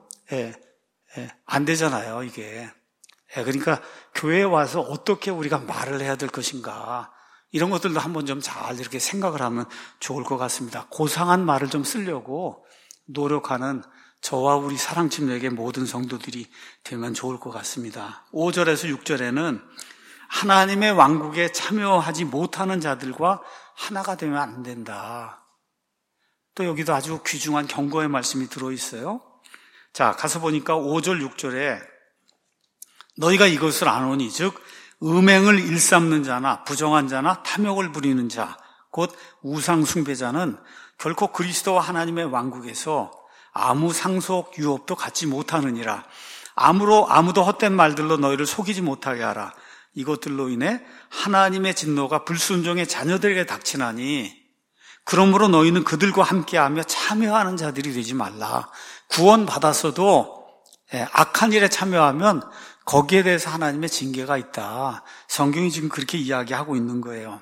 안 되잖아요, 이게. 그러니까 교회에 와서 어떻게 우리가 말을 해야 될 것인가. 이런 것들도 한번 좀 잘 이렇게 생각을 하면 좋을 것 같습니다. 고상한 말을 좀 쓰려고 노력하는 저와 우리 사랑팀역의 모든 성도들이 되면 좋을 것 같습니다. 5절에서 6절에는 하나님의 왕국에 참여하지 못하는 자들과 하나가 되면 안 된다. 또 여기도 아주 귀중한 경고의 말씀이 들어있어요. 자, 가서 보니까 5절, 6절에 너희가 이것을 아노니 즉 음행을 일삼는 자나 부정한 자나 탐욕을 부리는 자, 곧 우상 숭배자는 결코 그리스도와 하나님의 왕국에서 아무 상속 유업도 갖지 못하느니라. 아무도 헛된 말들로 너희를 속이지 못하게 하라. 이것들로 인해 하나님의 진노가 불순종의 자녀들에게 닥치나니 그러므로 너희는 그들과 함께하며 참여하는 자들이 되지 말라. 구원받았어도 악한 일에 참여하면 거기에 대해서 하나님의 징계가 있다. 성경이 지금 그렇게 이야기하고 있는 거예요.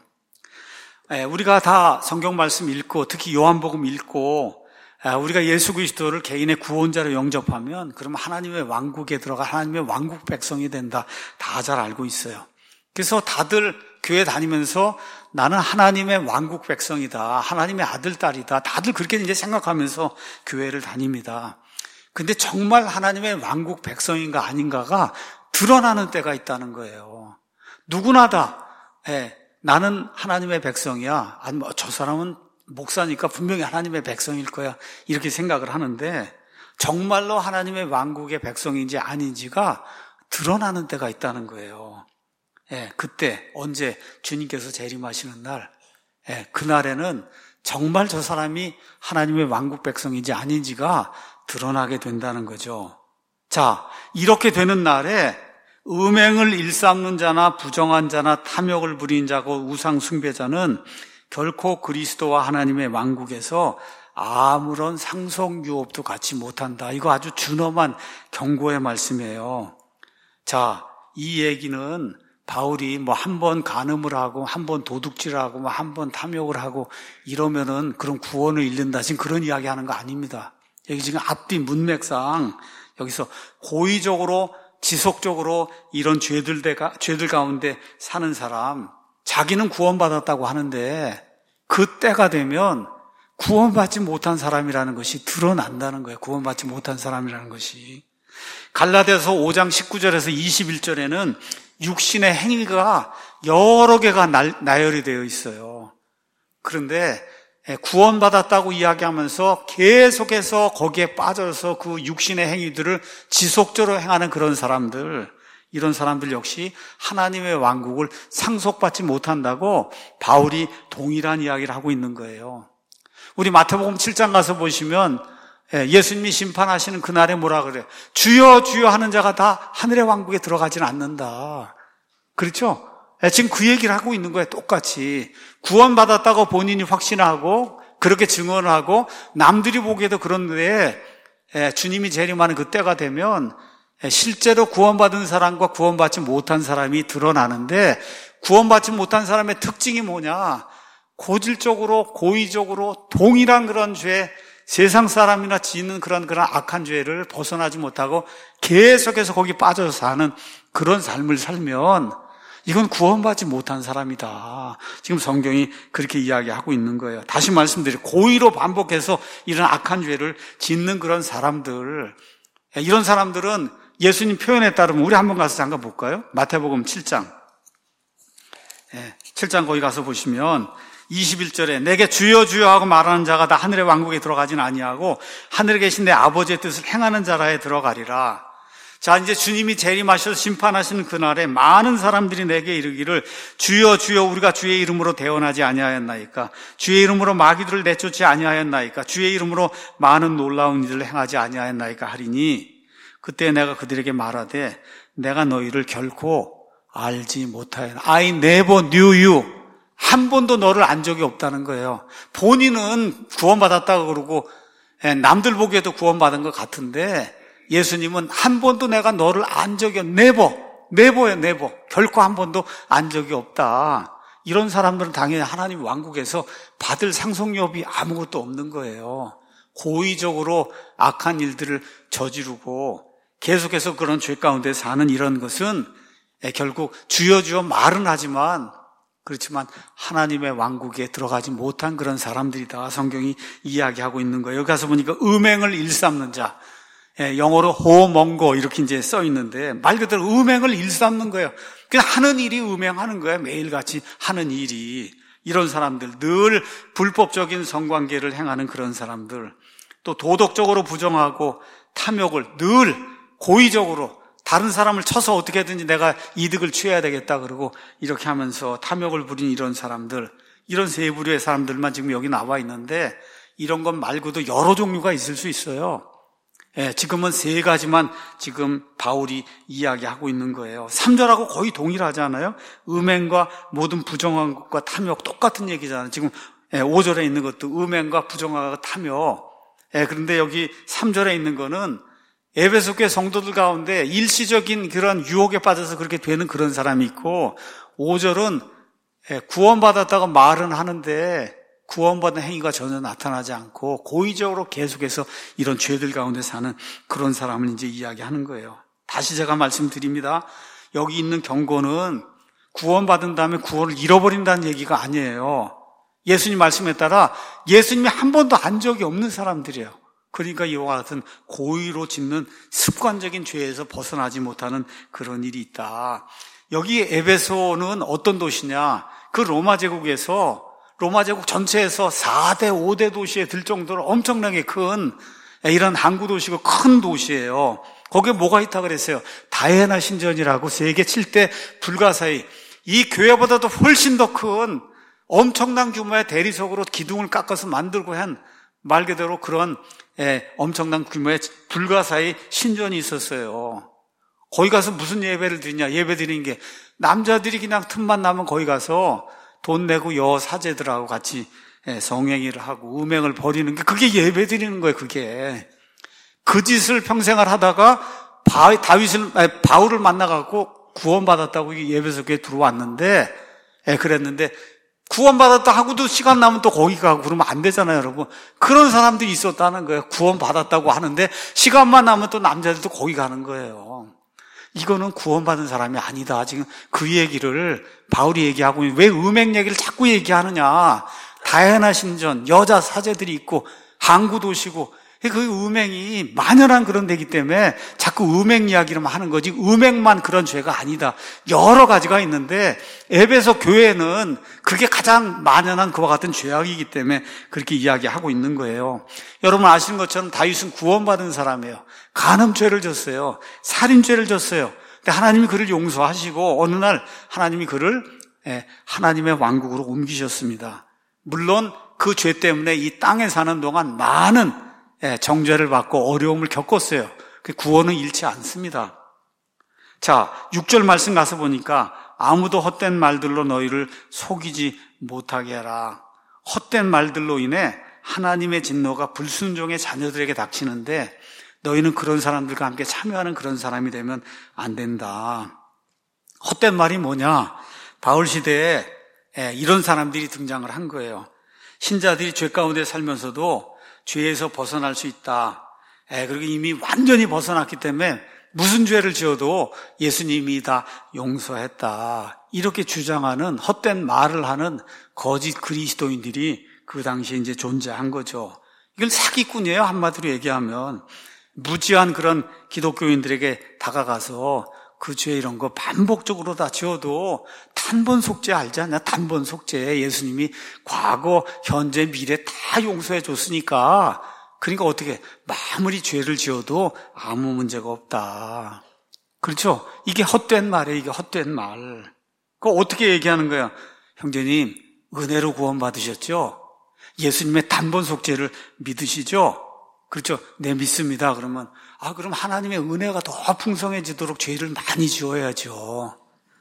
우리가 다 성경 말씀 읽고 특히 요한복음 읽고 우리가 예수 그리스도를 개인의 구원자로 영접하면 그러면 하나님의 왕국에 들어가 하나님의 왕국 백성이 된다. 다 잘 알고 있어요. 그래서 다들 교회 다니면서 나는 하나님의 왕국 백성이다. 하나님의 아들, 딸이다. 다들 그렇게 이제 생각하면서 교회를 다닙니다. 근데 정말 하나님의 왕국 백성인가 아닌가가 드러나는 때가 있다는 거예요. 누구나 다 나는 하나님의 백성이야. 아니 저 사람은 목사니까 분명히 하나님의 백성일 거야. 이렇게 생각을 하는데 정말로 하나님의 왕국의 백성인지 아닌지가 드러나는 때가 있다는 거예요. 그때 언제 주님께서 재림하시는 날, 그날에는 정말 저 사람이 하나님의 왕국 백성인지 아닌지가 드러나게 된다는 거죠. 자, 이렇게 되는 날에 음행을 일삼는 자나 부정한 자나 탐욕을 부리는 자고 우상 숭배자는 결코 그리스도와 하나님의 왕국에서 아무런 상속 유업도 갖지 못한다. 이거 아주 준엄한 경고의 말씀이에요. 자, 이 얘기는 바울이 한 번 간음을 하고 한 번 도둑질을 하고 한 번 탐욕을 하고 이러면은 그런 구원을 잃는다. 지금 그런 이야기 하는 거 아닙니다. 여기 지금 앞뒤 문맥상 여기서 고의적으로 지속적으로 이런 죄들 가운데 사는 사람 자기는 구원받았다고 하는데 그 때가 되면 구원받지 못한 사람이라는 것이 드러난다는 거예요. 구원받지 못한 사람이라는 것이. 갈라디아서 5장 19절에서 21절에는 육신의 행위가 여러 개가 나열이 되어 있어요. 그런데 구원받았다고 이야기하면서 계속해서 거기에 빠져서 그 육신의 행위들을 지속적으로 행하는 그런 사람들, 이런 사람들 역시 하나님의 왕국을 상속받지 못한다고 바울이 동일한 이야기를 하고 있는 거예요. 우리 마태복음 7장 가서 보시면 예수님이 심판하시는 그날에 뭐라 그래요? 주여 주여 하는 자가 다 하늘의 왕국에 들어가지는 않는다. 그렇죠? 지금 그 얘기를 하고 있는 거예요. 똑같이 구원받았다고 본인이 확신하고 그렇게 증언을 하고 남들이 보기에도 그런데 주님이 재림하는 그때가 되면 실제로 구원받은 사람과 구원받지 못한 사람이 드러나는데, 구원받지 못한 사람의 특징이 뭐냐? 고질적으로 고의적으로 동일한 그런 죄, 세상 사람이나 짓는 그런 악한 죄를 벗어나지 못하고 계속해서 거기 빠져서 사는 그런 삶을 살면 이건 구원받지 못한 사람이다. 지금 성경이 그렇게 이야기하고 있는 거예요. 다시 말씀드리고, 고의로 반복해서 이런 악한 죄를 짓는 그런 사람들, 이런 사람들은 예수님 표현에 따르면 우리 한번 가서 잠깐 볼까요? 마태복음 7장. 7장 거기 가서 보시면 21절에 내게 주여 주여 하고 말하는 자가 다 하늘의 왕국에 들어가지는 아니하고 하늘에 계신 내 아버지의 뜻을 행하는 자라에 들어가리라. 자, 이제 주님이 재림하셔서 심판하시는 그날에 많은 사람들이 내게 이르기를 주여 주여 우리가 주의 이름으로 대언하지 아니하였나이까? 주의 이름으로 마귀들을 내쫓지 아니하였나이까? 주의 이름으로 많은 놀라운 일을 행하지 아니하였나이까? 하리니 그때 내가 그들에게 말하되 내가 너희를 결코 알지 못하였나. I never knew you. 한 번도 너를 안 적이 없다는 거예요. 본인은 구원받았다고 그러고 남들 보기에도 구원받은 것 같은데 예수님은 한 번도 내가 너를 안 적이 never예요. 결코 한 번도 안 적이 없다. 이런 사람들은 당연히 하나님 왕국에서 받을 상속력이 아무것도 없는 거예요. 고의적으로 악한 일들을 저지르고 계속해서 그런 죄 가운데 사는 이런 것은 결국 주여 주여 말은 하지만 그렇지만 하나님의 왕국에 들어가지 못한 그런 사람들이다. 성경이 이야기하고 있는 거예요. 여기 가서 보니까 음행을 일삼는 자, 영어로 호멍고 이렇게 이제 써 있는데 말 그대로 음행을 일삼는 거예요. 그냥 하는 일이 음행하는 거예요. 매일같이 하는 일이. 이런 사람들, 늘 불법적인 성관계를 행하는 그런 사람들, 또 도덕적으로 부정하고 탐욕을 늘 고의적으로 다른 사람을 쳐서 어떻게든지 내가 이득을 취해야 되겠다 그러고 이렇게 하면서 탐욕을 부린 이런 사람들, 이런 세 부류의 사람들만 지금 여기 나와 있는데 이런 것 말고도 여러 종류가 있을 수 있어요. 지금은 세 가지만 지금 바울이 이야기하고 있는 거예요. 3절하고 거의 동일하잖아요. 음행과 모든 부정한 것과 탐욕 똑같은 얘기잖아요. 지금 5절에 있는 것도 음행과 부정과 탐욕. 그런데 여기 3절에 있는 거는 에베소 교회 성도들 가운데 일시적인 그런 유혹에 빠져서 그렇게 되는 그런 사람이 있고, 5절은 구원받았다고 말은 하는데 구원받은 행위가 전혀 나타나지 않고 고의적으로 계속해서 이런 죄들 가운데 사는 그런 사람을 이제 이야기하는 거예요. 다시 제가 말씀드립니다. 여기 있는 경고는 구원받은 다음에 구원을 잃어버린다는 얘기가 아니에요. 예수님 말씀에 따라 예수님이 한 번도 안 적이 없는 사람들이에요. 그러니까 이와 같은 고의로 짓는 습관적인 죄에서 벗어나지 못하는 그런 일이 있다. 여기 에베소는 어떤 도시냐? 그 로마 제국 전체에서 4대, 5대 도시에 들 정도로 엄청나게 큰 이런 항구 도시고 큰 도시예요. 거기에 뭐가 있다 그랬어요? 다이애나 신전이라고 세계 7대 불가사의 이 교회보다도 훨씬 더 큰 엄청난 규모의 대리석으로 기둥을 깎아서 만들고 한 말 그대로 그런 엄청난 규모의 불가사의 신전이 있었어요. 거기 가서 무슨 예배를 드리냐? 예배 드리는 게 남자들이 그냥 틈만 나면 거기 가서 돈 내고 여 사제들하고 같이 성행위를 하고 음행을 벌이는 게 그게 예배 드리는 거예요. 그게 그 짓을 평생을 하다가 바울을 만나갖고 구원받았다고 예배소 교회에 들어왔는데 그랬는데 구원받았다 하고도 시간 나면 또 거기 가고 그러면 안 되잖아요, 여러분. 그런 사람들이 있었다는 거예요. 구원받았다고 하는데 시간만 나면 또 남자들도 거기 가는 거예요. 이거는 구원받은 사람이 아니다. 지금 그 얘기를 바울이 얘기하고 왜 음행 얘기를 자꾸 얘기하느냐. 다이애나 신전, 여자 사제들이 있고 항구 도시고 그 음행이 만연한 그런 데기 때문에 자꾸 음행 이야기를 하는 거지 음행만 그런 죄가 아니다. 여러 가지가 있는데 에베소 교회는 그게 가장 만연한 그와 같은 죄악이기 때문에 그렇게 이야기하고 있는 거예요. 여러분 아시는 것처럼 다윗은 구원받은 사람이에요. 간음죄를 졌어요. 살인죄를 졌어요. 근데 하나님이 그를 용서하시고 어느 날 하나님이 그를 하나님의 왕국으로 옮기셨습니다. 물론 그 죄 때문에 이 땅에 사는 동안 많은 정죄를 받고 어려움을 겪었어요. 그 구원은 잃지 않습니다. 자, 6절 말씀 가서 보니까 아무도 헛된 말들로 너희를 속이지 못하게 하라. 헛된 말들로 인해 하나님의 진노가 불순종의 자녀들에게 닥치는데 너희는 그런 사람들과 함께 참여하는 그런 사람이 되면 안 된다. 헛된 말이 뭐냐? 바울 시대에 이런 사람들이 등장을 한 거예요. 신자들이 죄 가운데 살면서도 죄에서 벗어날 수 있다. 그리고 이미 완전히 벗어났기 때문에 무슨 죄를 지어도 예수님이 다 용서했다. 이렇게 주장하는 헛된 말을 하는 거짓 그리스도인들이 그 당시에 이제 존재한 거죠. 이건 사기꾼이에요. 한마디로 얘기하면. 무지한 그런 기독교인들에게 다가가서 그 죄 이런 거 반복적으로 다 지어도 단번 속죄 알지 않냐? 단번 속죄. 예수님이 과거, 현재, 미래 다 용서해 줬으니까 그러니까 어떻게 아무리 죄를 지어도 아무 문제가 없다. 그렇죠? 이게 헛된 말이에요. 이게 헛된 말. 그거 어떻게 얘기하는 거야? 형제님, 은혜로 구원받으셨죠? 예수님의 단번 속죄를 믿으시죠? 그렇죠? 네, 믿습니다. 그러면 그럼 하나님의 은혜가 더 풍성해지도록 죄를 많이 지어야죠.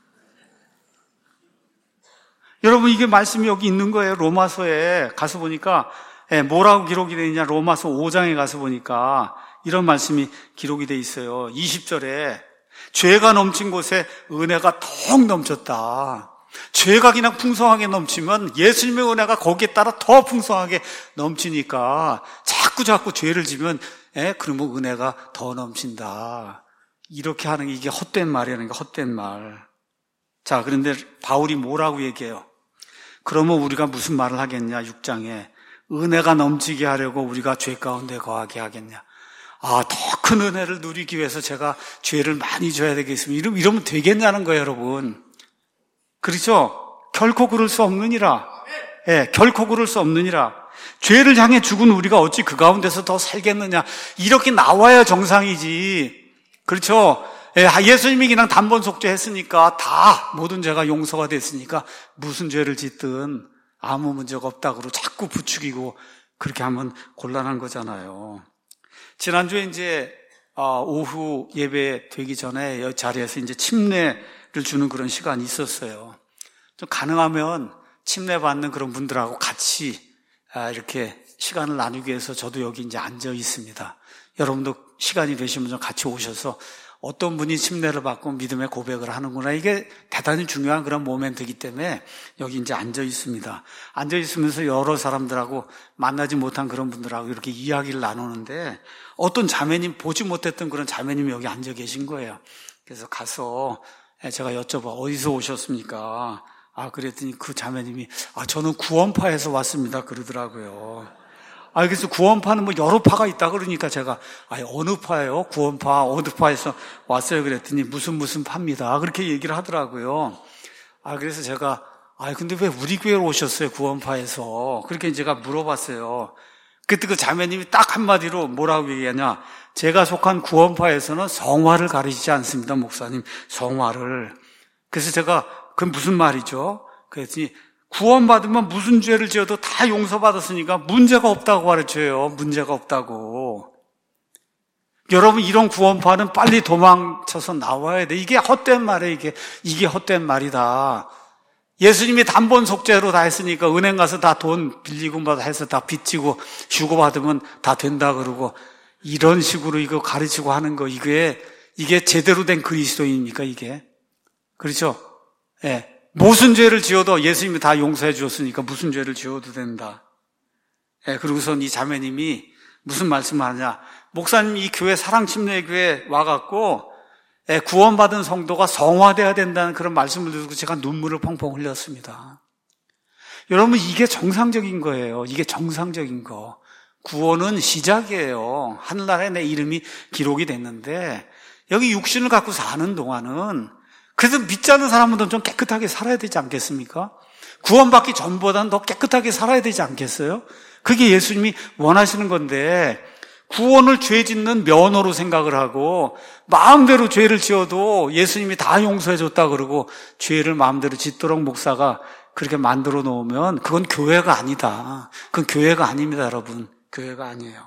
여러분, 이게 말씀이 여기 있는 거예요. 로마서에 가서 보니까 뭐라고 기록이 되어 있냐? 로마서 5장에 가서 보니까 이런 말씀이 기록이 되어 있어요. 20절에 죄가 넘친 곳에 은혜가 턱 넘쳤다. 죄가 그냥 풍성하게 넘치면 예수님의 은혜가 거기에 따라 더 풍성하게 넘치니까 자꾸 죄를 지면 그러면 은혜가 더 넘친다. 이렇게 하는 게 이게 헛된 말이라는 게 헛된 말. 자, 그런데 바울이 뭐라고 얘기해요? 그러면 우리가 무슨 말을 하겠냐? 6장에 은혜가 넘치게 하려고 우리가 죄 가운데 거하게 하겠냐? 더 큰 은혜를 누리기 위해서 제가 죄를 많이 져야 되겠습니다. 이러면 되겠냐는 거예요, 여러분. 그렇죠? 결코 그럴 수 없느니라. 결코 그럴 수 없느니라. 죄를 향해 죽은 우리가 어찌 그 가운데서 더 살겠느냐. 이렇게 나와야 정상이지. 그렇죠? 예수님이 그냥 단번 속죄했으니까 다 모든 죄가 용서가 됐으니까 무슨 죄를 짓든 아무 문제가 없다고 자꾸 부추기고 그렇게 하면 곤란한 거잖아요. 지난주에 이제 오후 예배 되기 전에 이 자리에서 이제 침례를 주는 그런 시간이 있었어요. 좀 가능하면 침례 받는 그런 분들하고 같이 이렇게 시간을 나누기 위해서 저도 여기 이제 앉아 있습니다. 여러분도 시간이 되시면 좀 같이 오셔서 어떤 분이 침례를 받고 믿음의 고백을 하는구나. 이게 대단히 중요한 그런 모멘트이기 때문에 여기 이제 앉아 있습니다. 앉아 있으면서 여러 사람들하고 만나지 못한 그런 분들하고 이렇게 이야기를 나누는데 어떤 자매님, 보지 못했던 그런 자매님이 여기 앉아 계신 거예요. 그래서 가서 제가 여쭤봐, 어디서 오셨습니까? 그랬더니 그 자매님이 저는 구원파에서 왔습니다. 그러더라고요. 그래서 구원파는 여러 파가 있다 그러니까 제가 어느 파예요? 구원파 어느 파에서 왔어요? 그랬더니 무슨 파입니다. 그렇게 얘기를 하더라고요. 그래서 제가 근데 왜 우리 교회로 오셨어요? 구원파에서. 그렇게 제가 물어봤어요. 그때 그 자매님이 딱 한마디로 뭐라고 얘기하냐? 제가 속한 구원파에서는 성화를 가르치지 않습니다, 목사님. 성화를. 그래서 제가 그건 무슨 말이죠? 그랬더니 구원받으면 무슨 죄를 지어도 다 용서받았으니까 문제가 없다고 가르쳐요. 문제가 없다고. 여러분, 이런 구원파는 빨리 도망쳐서 나와야 돼. 이게 헛된 말이에요. 이게 헛된 말이다. 예수님이 단번 속죄로 다 했으니까 은행 가서 다 돈 빌리고 해서 다 빚지고 주고받으면 다 된다 그러고 이런 식으로 이거 가르치고 하는 거 이게 제대로 된 그리스도인입니까 이게? 그렇죠? 무슨 죄를 지어도 예수님이 다 용서해 주었으니까 무슨 죄를 지어도 된다. 그리고선 이 자매님이 무슨 말씀을 하냐? 목사님 이 교회 사랑침례교회 와갖고 구원받은 성도가 성화돼야 된다는 그런 말씀을 듣고 제가 눈물을 펑펑 흘렸습니다. 여러분 이게 정상적인 거예요. 이게 정상적인 거. 구원은 시작이에요. 하늘나라에 내 이름이 기록이 됐는데 여기 육신을 갖고 사는 동안은 그래서 믿지 않는 사람은 좀 깨끗하게 살아야 되지 않겠습니까? 구원받기 전보다는 더 깨끗하게 살아야 되지 않겠어요? 그게 예수님이 원하시는 건데 구원을 죄 짓는 면허로 생각을 하고 마음대로 죄를 지어도 예수님이 다 용서해 줬다 그러고 죄를 마음대로 짓도록 목사가 그렇게 만들어 놓으면 그건 교회가 아니다. 그건 교회가 아닙니다, 여러분. 교회가 아니에요.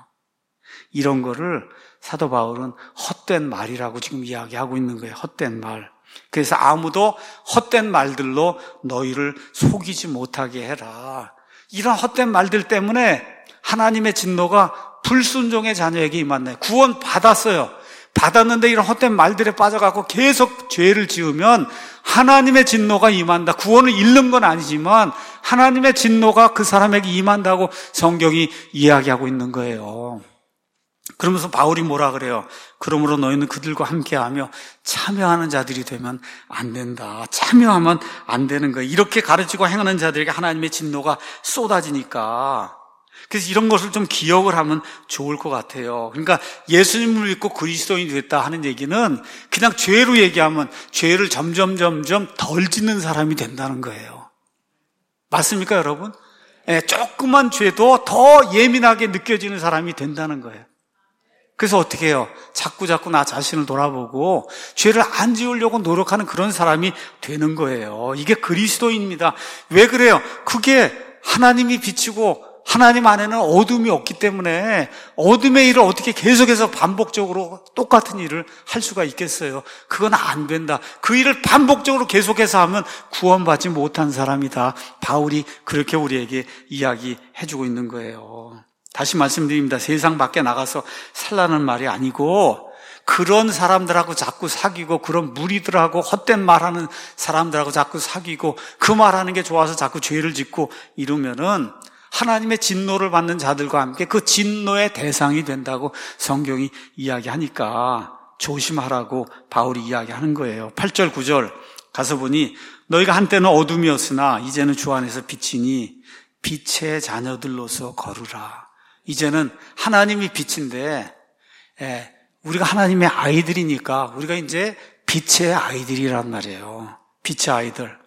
이런 거를 사도 바울은 헛된 말이라고 지금 이야기하고 있는 거예요. 헛된 말. 그래서 아무도 헛된 말들로 너희를 속이지 못하게 해라. 이런 헛된 말들 때문에 하나님의 진노가 불순종의 자녀에게 임했네. 구원 받았어요. 받았는데 이런 헛된 말들에 빠져갖고 계속 죄를 지으면 하나님의 진노가 임한다. 구원을 잃는 건 아니지만 하나님의 진노가 그 사람에게 임한다고 성경이 이야기하고 있는 거예요. 그러면서 바울이 뭐라 그래요? 그러므로 너희는 그들과 함께하며 참여하는 자들이 되면 안 된다. 참여하면 안 되는 거예요. 이렇게 가르치고 행하는 자들에게 하나님의 진노가 쏟아지니까. 그래서 이런 것을 좀 기억을 하면 좋을 것 같아요. 그러니까 예수님을 믿고 그리스도인이 됐다 하는 얘기는 그냥 죄로 얘기하면 죄를 점점 덜 짓는 사람이 된다는 거예요. 맞습니까, 여러분? 조그만 죄도 더 예민하게 느껴지는 사람이 된다는 거예요. 그래서 어떻게 해요? 자꾸 나 자신을 돌아보고 죄를 안 지으려고 노력하는 그런 사람이 되는 거예요. 이게 그리스도인입니다. 왜 그래요? 그게 하나님이 비치고 하나님 안에는 어둠이 없기 때문에 어둠의 일을 어떻게 계속해서 반복적으로 똑같은 일을 할 수가 있겠어요? 그건 안 된다. 그 일을 반복적으로 계속해서 하면 구원받지 못한 사람이다. 바울이 그렇게 우리에게 이야기해주고 있는 거예요. 다시 말씀드립니다. 세상 밖에 나가서 살라는 말이 아니고 그런 사람들하고 자꾸 사귀고 그런 무리들하고 헛된 말하는 사람들하고 자꾸 사귀고 그 말하는 게 좋아서 자꾸 죄를 짓고 이러면은 하나님의 진노를 받는 자들과 함께 그 진노의 대상이 된다고 성경이 이야기하니까 조심하라고 바울이 이야기하는 거예요. 8절 9절 가서 보니 너희가 한때는 어둠이었으나 이제는 주 안에서 빛이니 빛의 자녀들로서 거루라. 이제는 하나님이 빛인데 우리가 하나님의 아이들이니까 우리가 이제 빛의 아이들이란 말이에요. 빛의 아이들.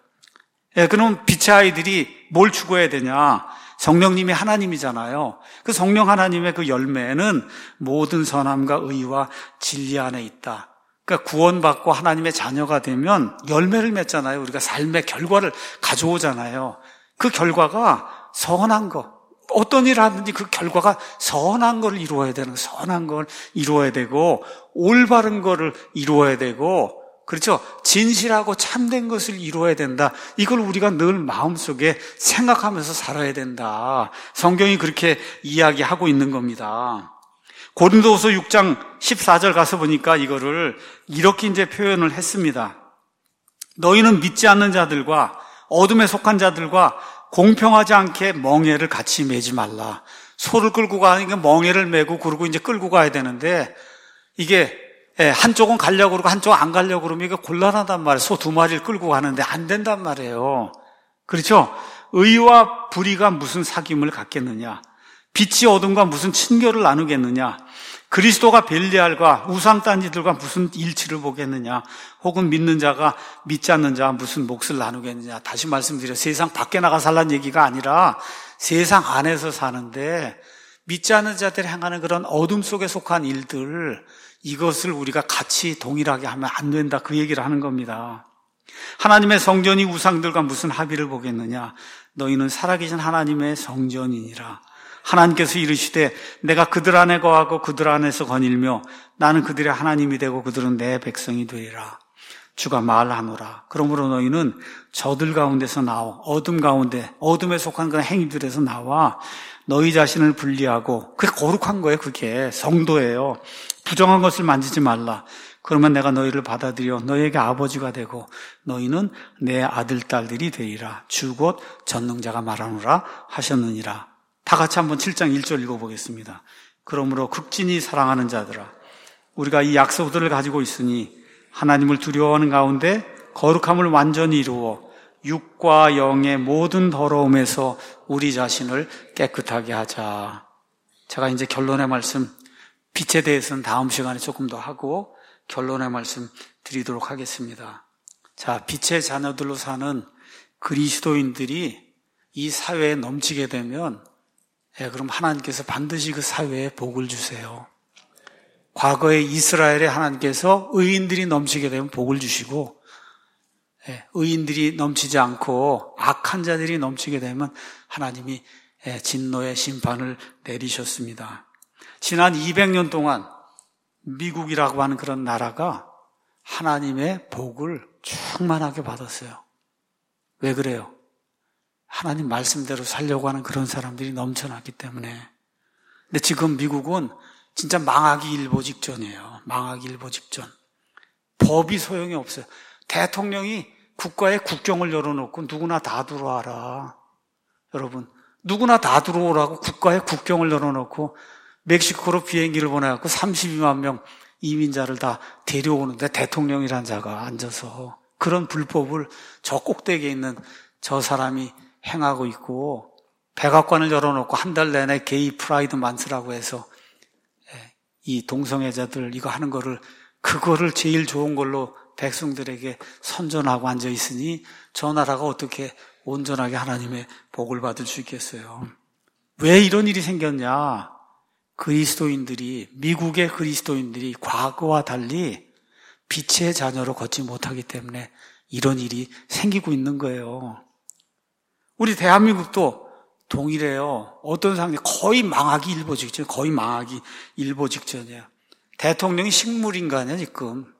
그럼 빛의 아이들이 뭘 추구해야 되냐? 성령님이 하나님이잖아요. 그 성령 하나님의 그 열매는 모든 선함과 의와 진리 안에 있다. 그러니까 구원받고 하나님의 자녀가 되면 열매를 맺잖아요. 우리가 삶의 결과를 가져오잖아요. 그 결과가 선한 것. 어떤 일을 하든지 그 결과가 선한 걸 이루어야 되는, 선한 걸 이루어야 되고, 올바른 거를 이루어야 되고, 그렇죠? 진실하고 참된 것을 이루어야 된다. 이걸 우리가 늘 마음속에 생각하면서 살아야 된다. 성경이 그렇게 이야기하고 있는 겁니다. 고린도후서 6장 14절 가서 보니까 이거를 이렇게 이제 표현을 했습니다. 너희는 믿지 않는 자들과 어둠에 속한 자들과 공평하지 않게 멍에를 같이 매지 말라. 소를 끌고 가니까 멍에를 메고 그러고 이제 끌고 가야 되는데 이게 한쪽은 가려고 그러고 한쪽은 안 가려고 그러면 이게 곤란하단 말이에요. 소 두 마리를 끌고 가는데 안 된단 말이에요. 그렇죠? 의와 불의가 무슨 사귐을 갖겠느냐? 빛이 어둠과 무슨 친교를 나누겠느냐? 그리스도가 벨리알과 우상딴지들과 무슨 일치를 보겠느냐? 혹은 믿는 자가 믿지 않는 자와 무슨 몫을 나누겠느냐? 다시 말씀드려요. 세상 밖에 나가 살라는 얘기가 아니라 세상 안에서 사는데 믿지 않는 자들이 행하는 그런 어둠 속에 속한 일들, 이것을 우리가 같이 동일하게 하면 안 된다. 그 얘기를 하는 겁니다. 하나님의 성전이 우상들과 무슨 합의를 보겠느냐? 너희는 살아계신 하나님의 성전이니라. 하나님께서 이르시되 내가 그들 안에 거하고 그들 안에서 거닐며 나는 그들의 하나님이 되고 그들은 내 백성이 되리라. 주가 말하노라. 그러므로 너희는 저들 가운데서 나와 어둠 가운데 어둠에 속한 그런 행위들에서 나와 너희 자신을 분리하고, 그게 거룩한 거예요. 그게 성도예요. 부정한 것을 만지지 말라. 그러면 내가 너희를 받아들여 너희에게 아버지가 되고 너희는 내 아들 딸들이 되리라. 주 곧 전능자가 말하노라 하셨느니라. 다 같이 한번 7장 1절 읽어보겠습니다. 그러므로 극진히 사랑하는 자들아, 우리가 이 약속들을 가지고 있으니 하나님을 두려워하는 가운데 거룩함을 완전히 이루어 육과 영의 모든 더러움에서 우리 자신을 깨끗하게 하자. 제가 이제 결론의 말씀, 빛에 대해서는 다음 시간에 조금 더 하고 결론의 말씀 드리도록 하겠습니다. 자, 빛의 자녀들로 사는 그리스도인들이 이 사회에 넘치게 되면 그럼 하나님께서 반드시 그 사회에 복을 주세요. 과거에 이스라엘에 하나님께서 의인들이 넘치게 되면 복을 주시고, 의인들이 넘치지 않고 악한 자들이 넘치게 되면 하나님이 진노의 심판을 내리셨습니다. 지난 200년 동안 미국이라고 하는 그런 나라가 하나님의 복을 충만하게 받았어요. 왜 그래요? 하나님 말씀대로 살려고 하는 그런 사람들이 넘쳐났기 때문에. 근데 지금 미국은 진짜 망하기 일보 직전이에요. 망하기 일보 직전. 법이 소용이 없어요. 대통령이 국가에 국경을 열어놓고 누구나 다 들어와라. 여러분, 누구나 다 들어오라고 국가에 국경을 열어놓고 멕시코로 비행기를 보내갖고 32만 명 이민자를 다 데려오는데 대통령이란 자가 앉아서 그런 불법을 저 꼭대기에 있는 저 사람이 행하고 있고, 백악관을 열어놓고 한 달 내내 게이 프라이드 만스라고 해서 이 동성애자들 이거 하는 거를, 그거를 제일 좋은 걸로 백성들에게 선전하고 앉아 있으니 저 나라가 어떻게 온전하게 하나님의 복을 받을 수 있겠어요? 왜 이런 일이 생겼냐? 그리스도인들이, 미국의 그리스도인들이 과거와 달리 빛의 자녀로 걷지 못하기 때문에 이런 일이 생기고 있는 거예요. 우리 대한민국도 동일해요. 어떤 상황이 거의 망하기 일보 직전, 거의 망하기 일보 직전이에요. 대통령이 식물인간이야, 지금.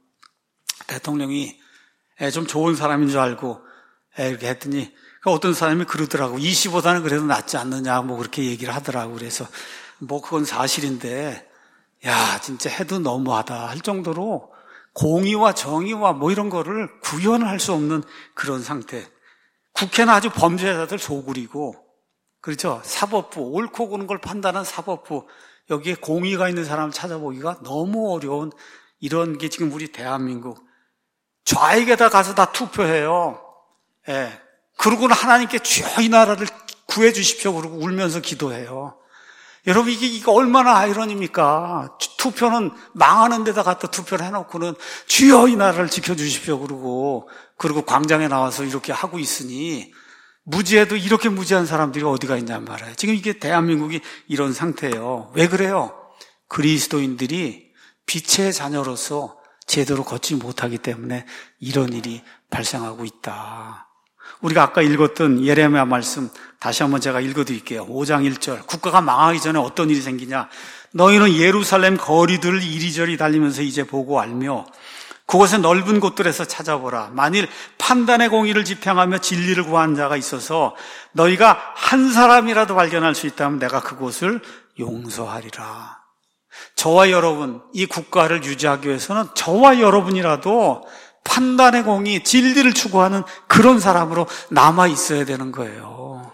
대통령이 좀 좋은 사람인 줄 알고 이렇게 했더니 어떤 사람이 그러더라고. 이 씨보다는 그래도 낫지 않느냐, 뭐 그렇게 얘기를 하더라고. 그래서 뭐 그건 사실인데, 야, 진짜 해도 너무하다 할 정도로 공의와 정의와 뭐 이런 거를 구현을 할 수 없는 그런 상태. 국회는 아주 범죄자들 소굴이고, 그렇죠? 사법부, 옳고 그른 걸 판단한 사법부, 여기에 공의가 있는 사람을 찾아보기가 너무 어려운 이런 게 지금 우리 대한민국. 좌익에다 가서 다 투표해요. 그러고는 하나님께 주여 이 나라를 구해 주십시오 그러고 울면서 기도해요. 여러분, 이게 얼마나 아이러니입니까? 투표는 망하는 데다 갖다 투표를 해놓고는 주여 이 나라를 지켜주십시오 그러고, 그리고 광장에 나와서 이렇게 하고 있으니, 무지해도 이렇게 무지한 사람들이 어디가 있냔 말이에요. 지금 이게 대한민국이 이런 상태예요. 왜 그래요? 그리스도인들이 빛의 자녀로서 제대로 걷지 못하기 때문에 이런 일이 발생하고 있다. 우리가 아까 읽었던 예레미야 말씀 다시 한번 제가 읽어드릴게요. 5장 1절. 국가가 망하기 전에 어떤 일이 생기냐? 너희는 예루살렘 거리들을 이리저리 달리면서 이제 보고 알며 그곳의 넓은 곳들에서 찾아보라. 만일 판단의 공의를 지평하며 진리를 구하는 자가 있어서 너희가 한 사람이라도 발견할 수 있다면 내가 그곳을 용서하리라. 저와 여러분, 이 국가를 유지하기 위해서는 저와 여러분이라도 판단의 공의, 진리를 추구하는 그런 사람으로 남아 있어야 되는 거예요.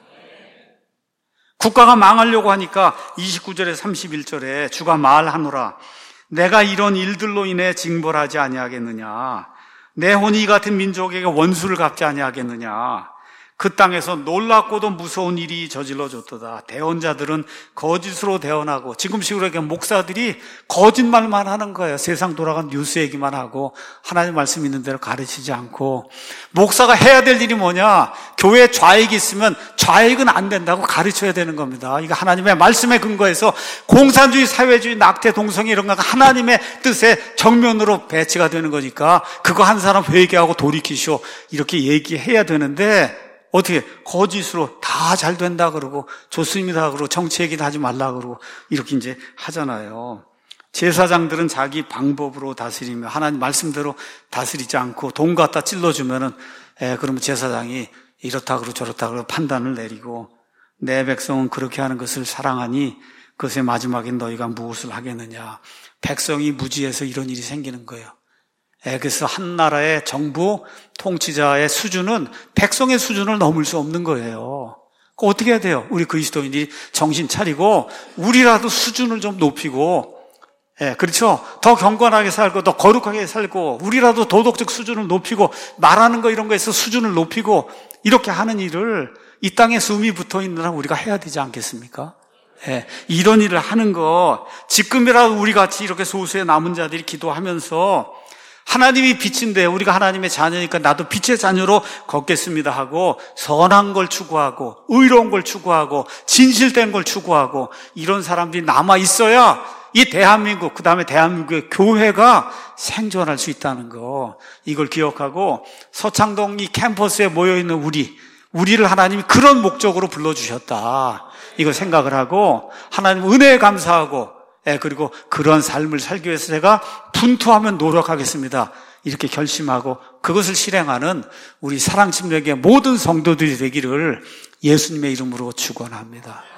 국가가 망하려고 하니까 29절에 31절에 주가 말하노라. 내가 이런 일들로 인해 징벌하지 아니하겠느냐? 내 혼이 이 같은 민족에게 원수를 갚지 아니하겠느냐? 그 땅에서 놀랍고도 무서운 일이 저질러졌도다. 대언자들은 거짓으로 대언하고, 지금식으로 이렇게 목사들이 거짓말만 하는 거예요. 세상 돌아간 뉴스 얘기만 하고 하나님 말씀 있는 대로 가르치지 않고, 목사가 해야 될 일이 뭐냐? 교회에 좌익이 있으면 좌익은 안 된다고 가르쳐야 되는 겁니다. 이거 하나님의 말씀에 근거해서 공산주의, 사회주의, 낙태, 동성애 이런 거가 하나님의 뜻에 정면으로 배치가 되는 거니까 그거 한 사람 회개하고 돌이키시오 이렇게 얘기해야 되는데, 어떻게 거짓으로 다 잘 된다 그러고 좋습니다 그러고 정치 얘기도 하지 말라 그러고 이렇게 이제 하잖아요. 제사장들은 자기 방법으로 다스리며 하나님 말씀대로 다스리지 않고 돈 갖다 찔러주면은 그러면 제사장이 이렇다 그러고 저렇다 그러고 판단을 내리고, 내 백성은 그렇게 하는 것을 사랑하니 그것의 마지막에 너희가 무엇을 하겠느냐. 백성이 무지해서 이런 일이 생기는 거예요. 그래서 한 나라의 정부 통치자의 수준은 백성의 수준을 넘을 수 없는 거예요. 그거 어떻게 해야 돼요? 우리 그리스도인이 정신 차리고 우리라도 수준을 좀 높이고, 그렇죠? 더 경건하게 살고 더 거룩하게 살고 우리라도 도덕적 수준을 높이고 말하는 거 이런 거에서 수준을 높이고 이렇게 하는 일을 이 땅에 숨이 붙어있는 한 우리가 해야 되지 않겠습니까? 이런 일을 하는 거, 지금이라도 우리 같이 이렇게 소수의 남은 자들이 기도하면서 하나님이 빛인데 우리가 하나님의 자녀니까 나도 빛의 자녀로 걷겠습니다 하고 선한 걸 추구하고 의로운 걸 추구하고 진실된 걸 추구하고 이런 사람들이 남아 있어야 이 대한민국, 그 다음에 대한민국의 교회가 생존할 수 있다는 거, 이걸 기억하고 서창동 이 캠퍼스에 모여있는 우리를 하나님이 그런 목적으로 불러주셨다, 이거 생각을 하고 하나님 은혜에 감사하고, 그리고 그런 삶을 살기 위해서 제가 분투하며 노력하겠습니다, 이렇게 결심하고 그것을 실행하는 우리 사랑침례교회 모든 성도들이 되기를 예수님의 이름으로 축원합니다.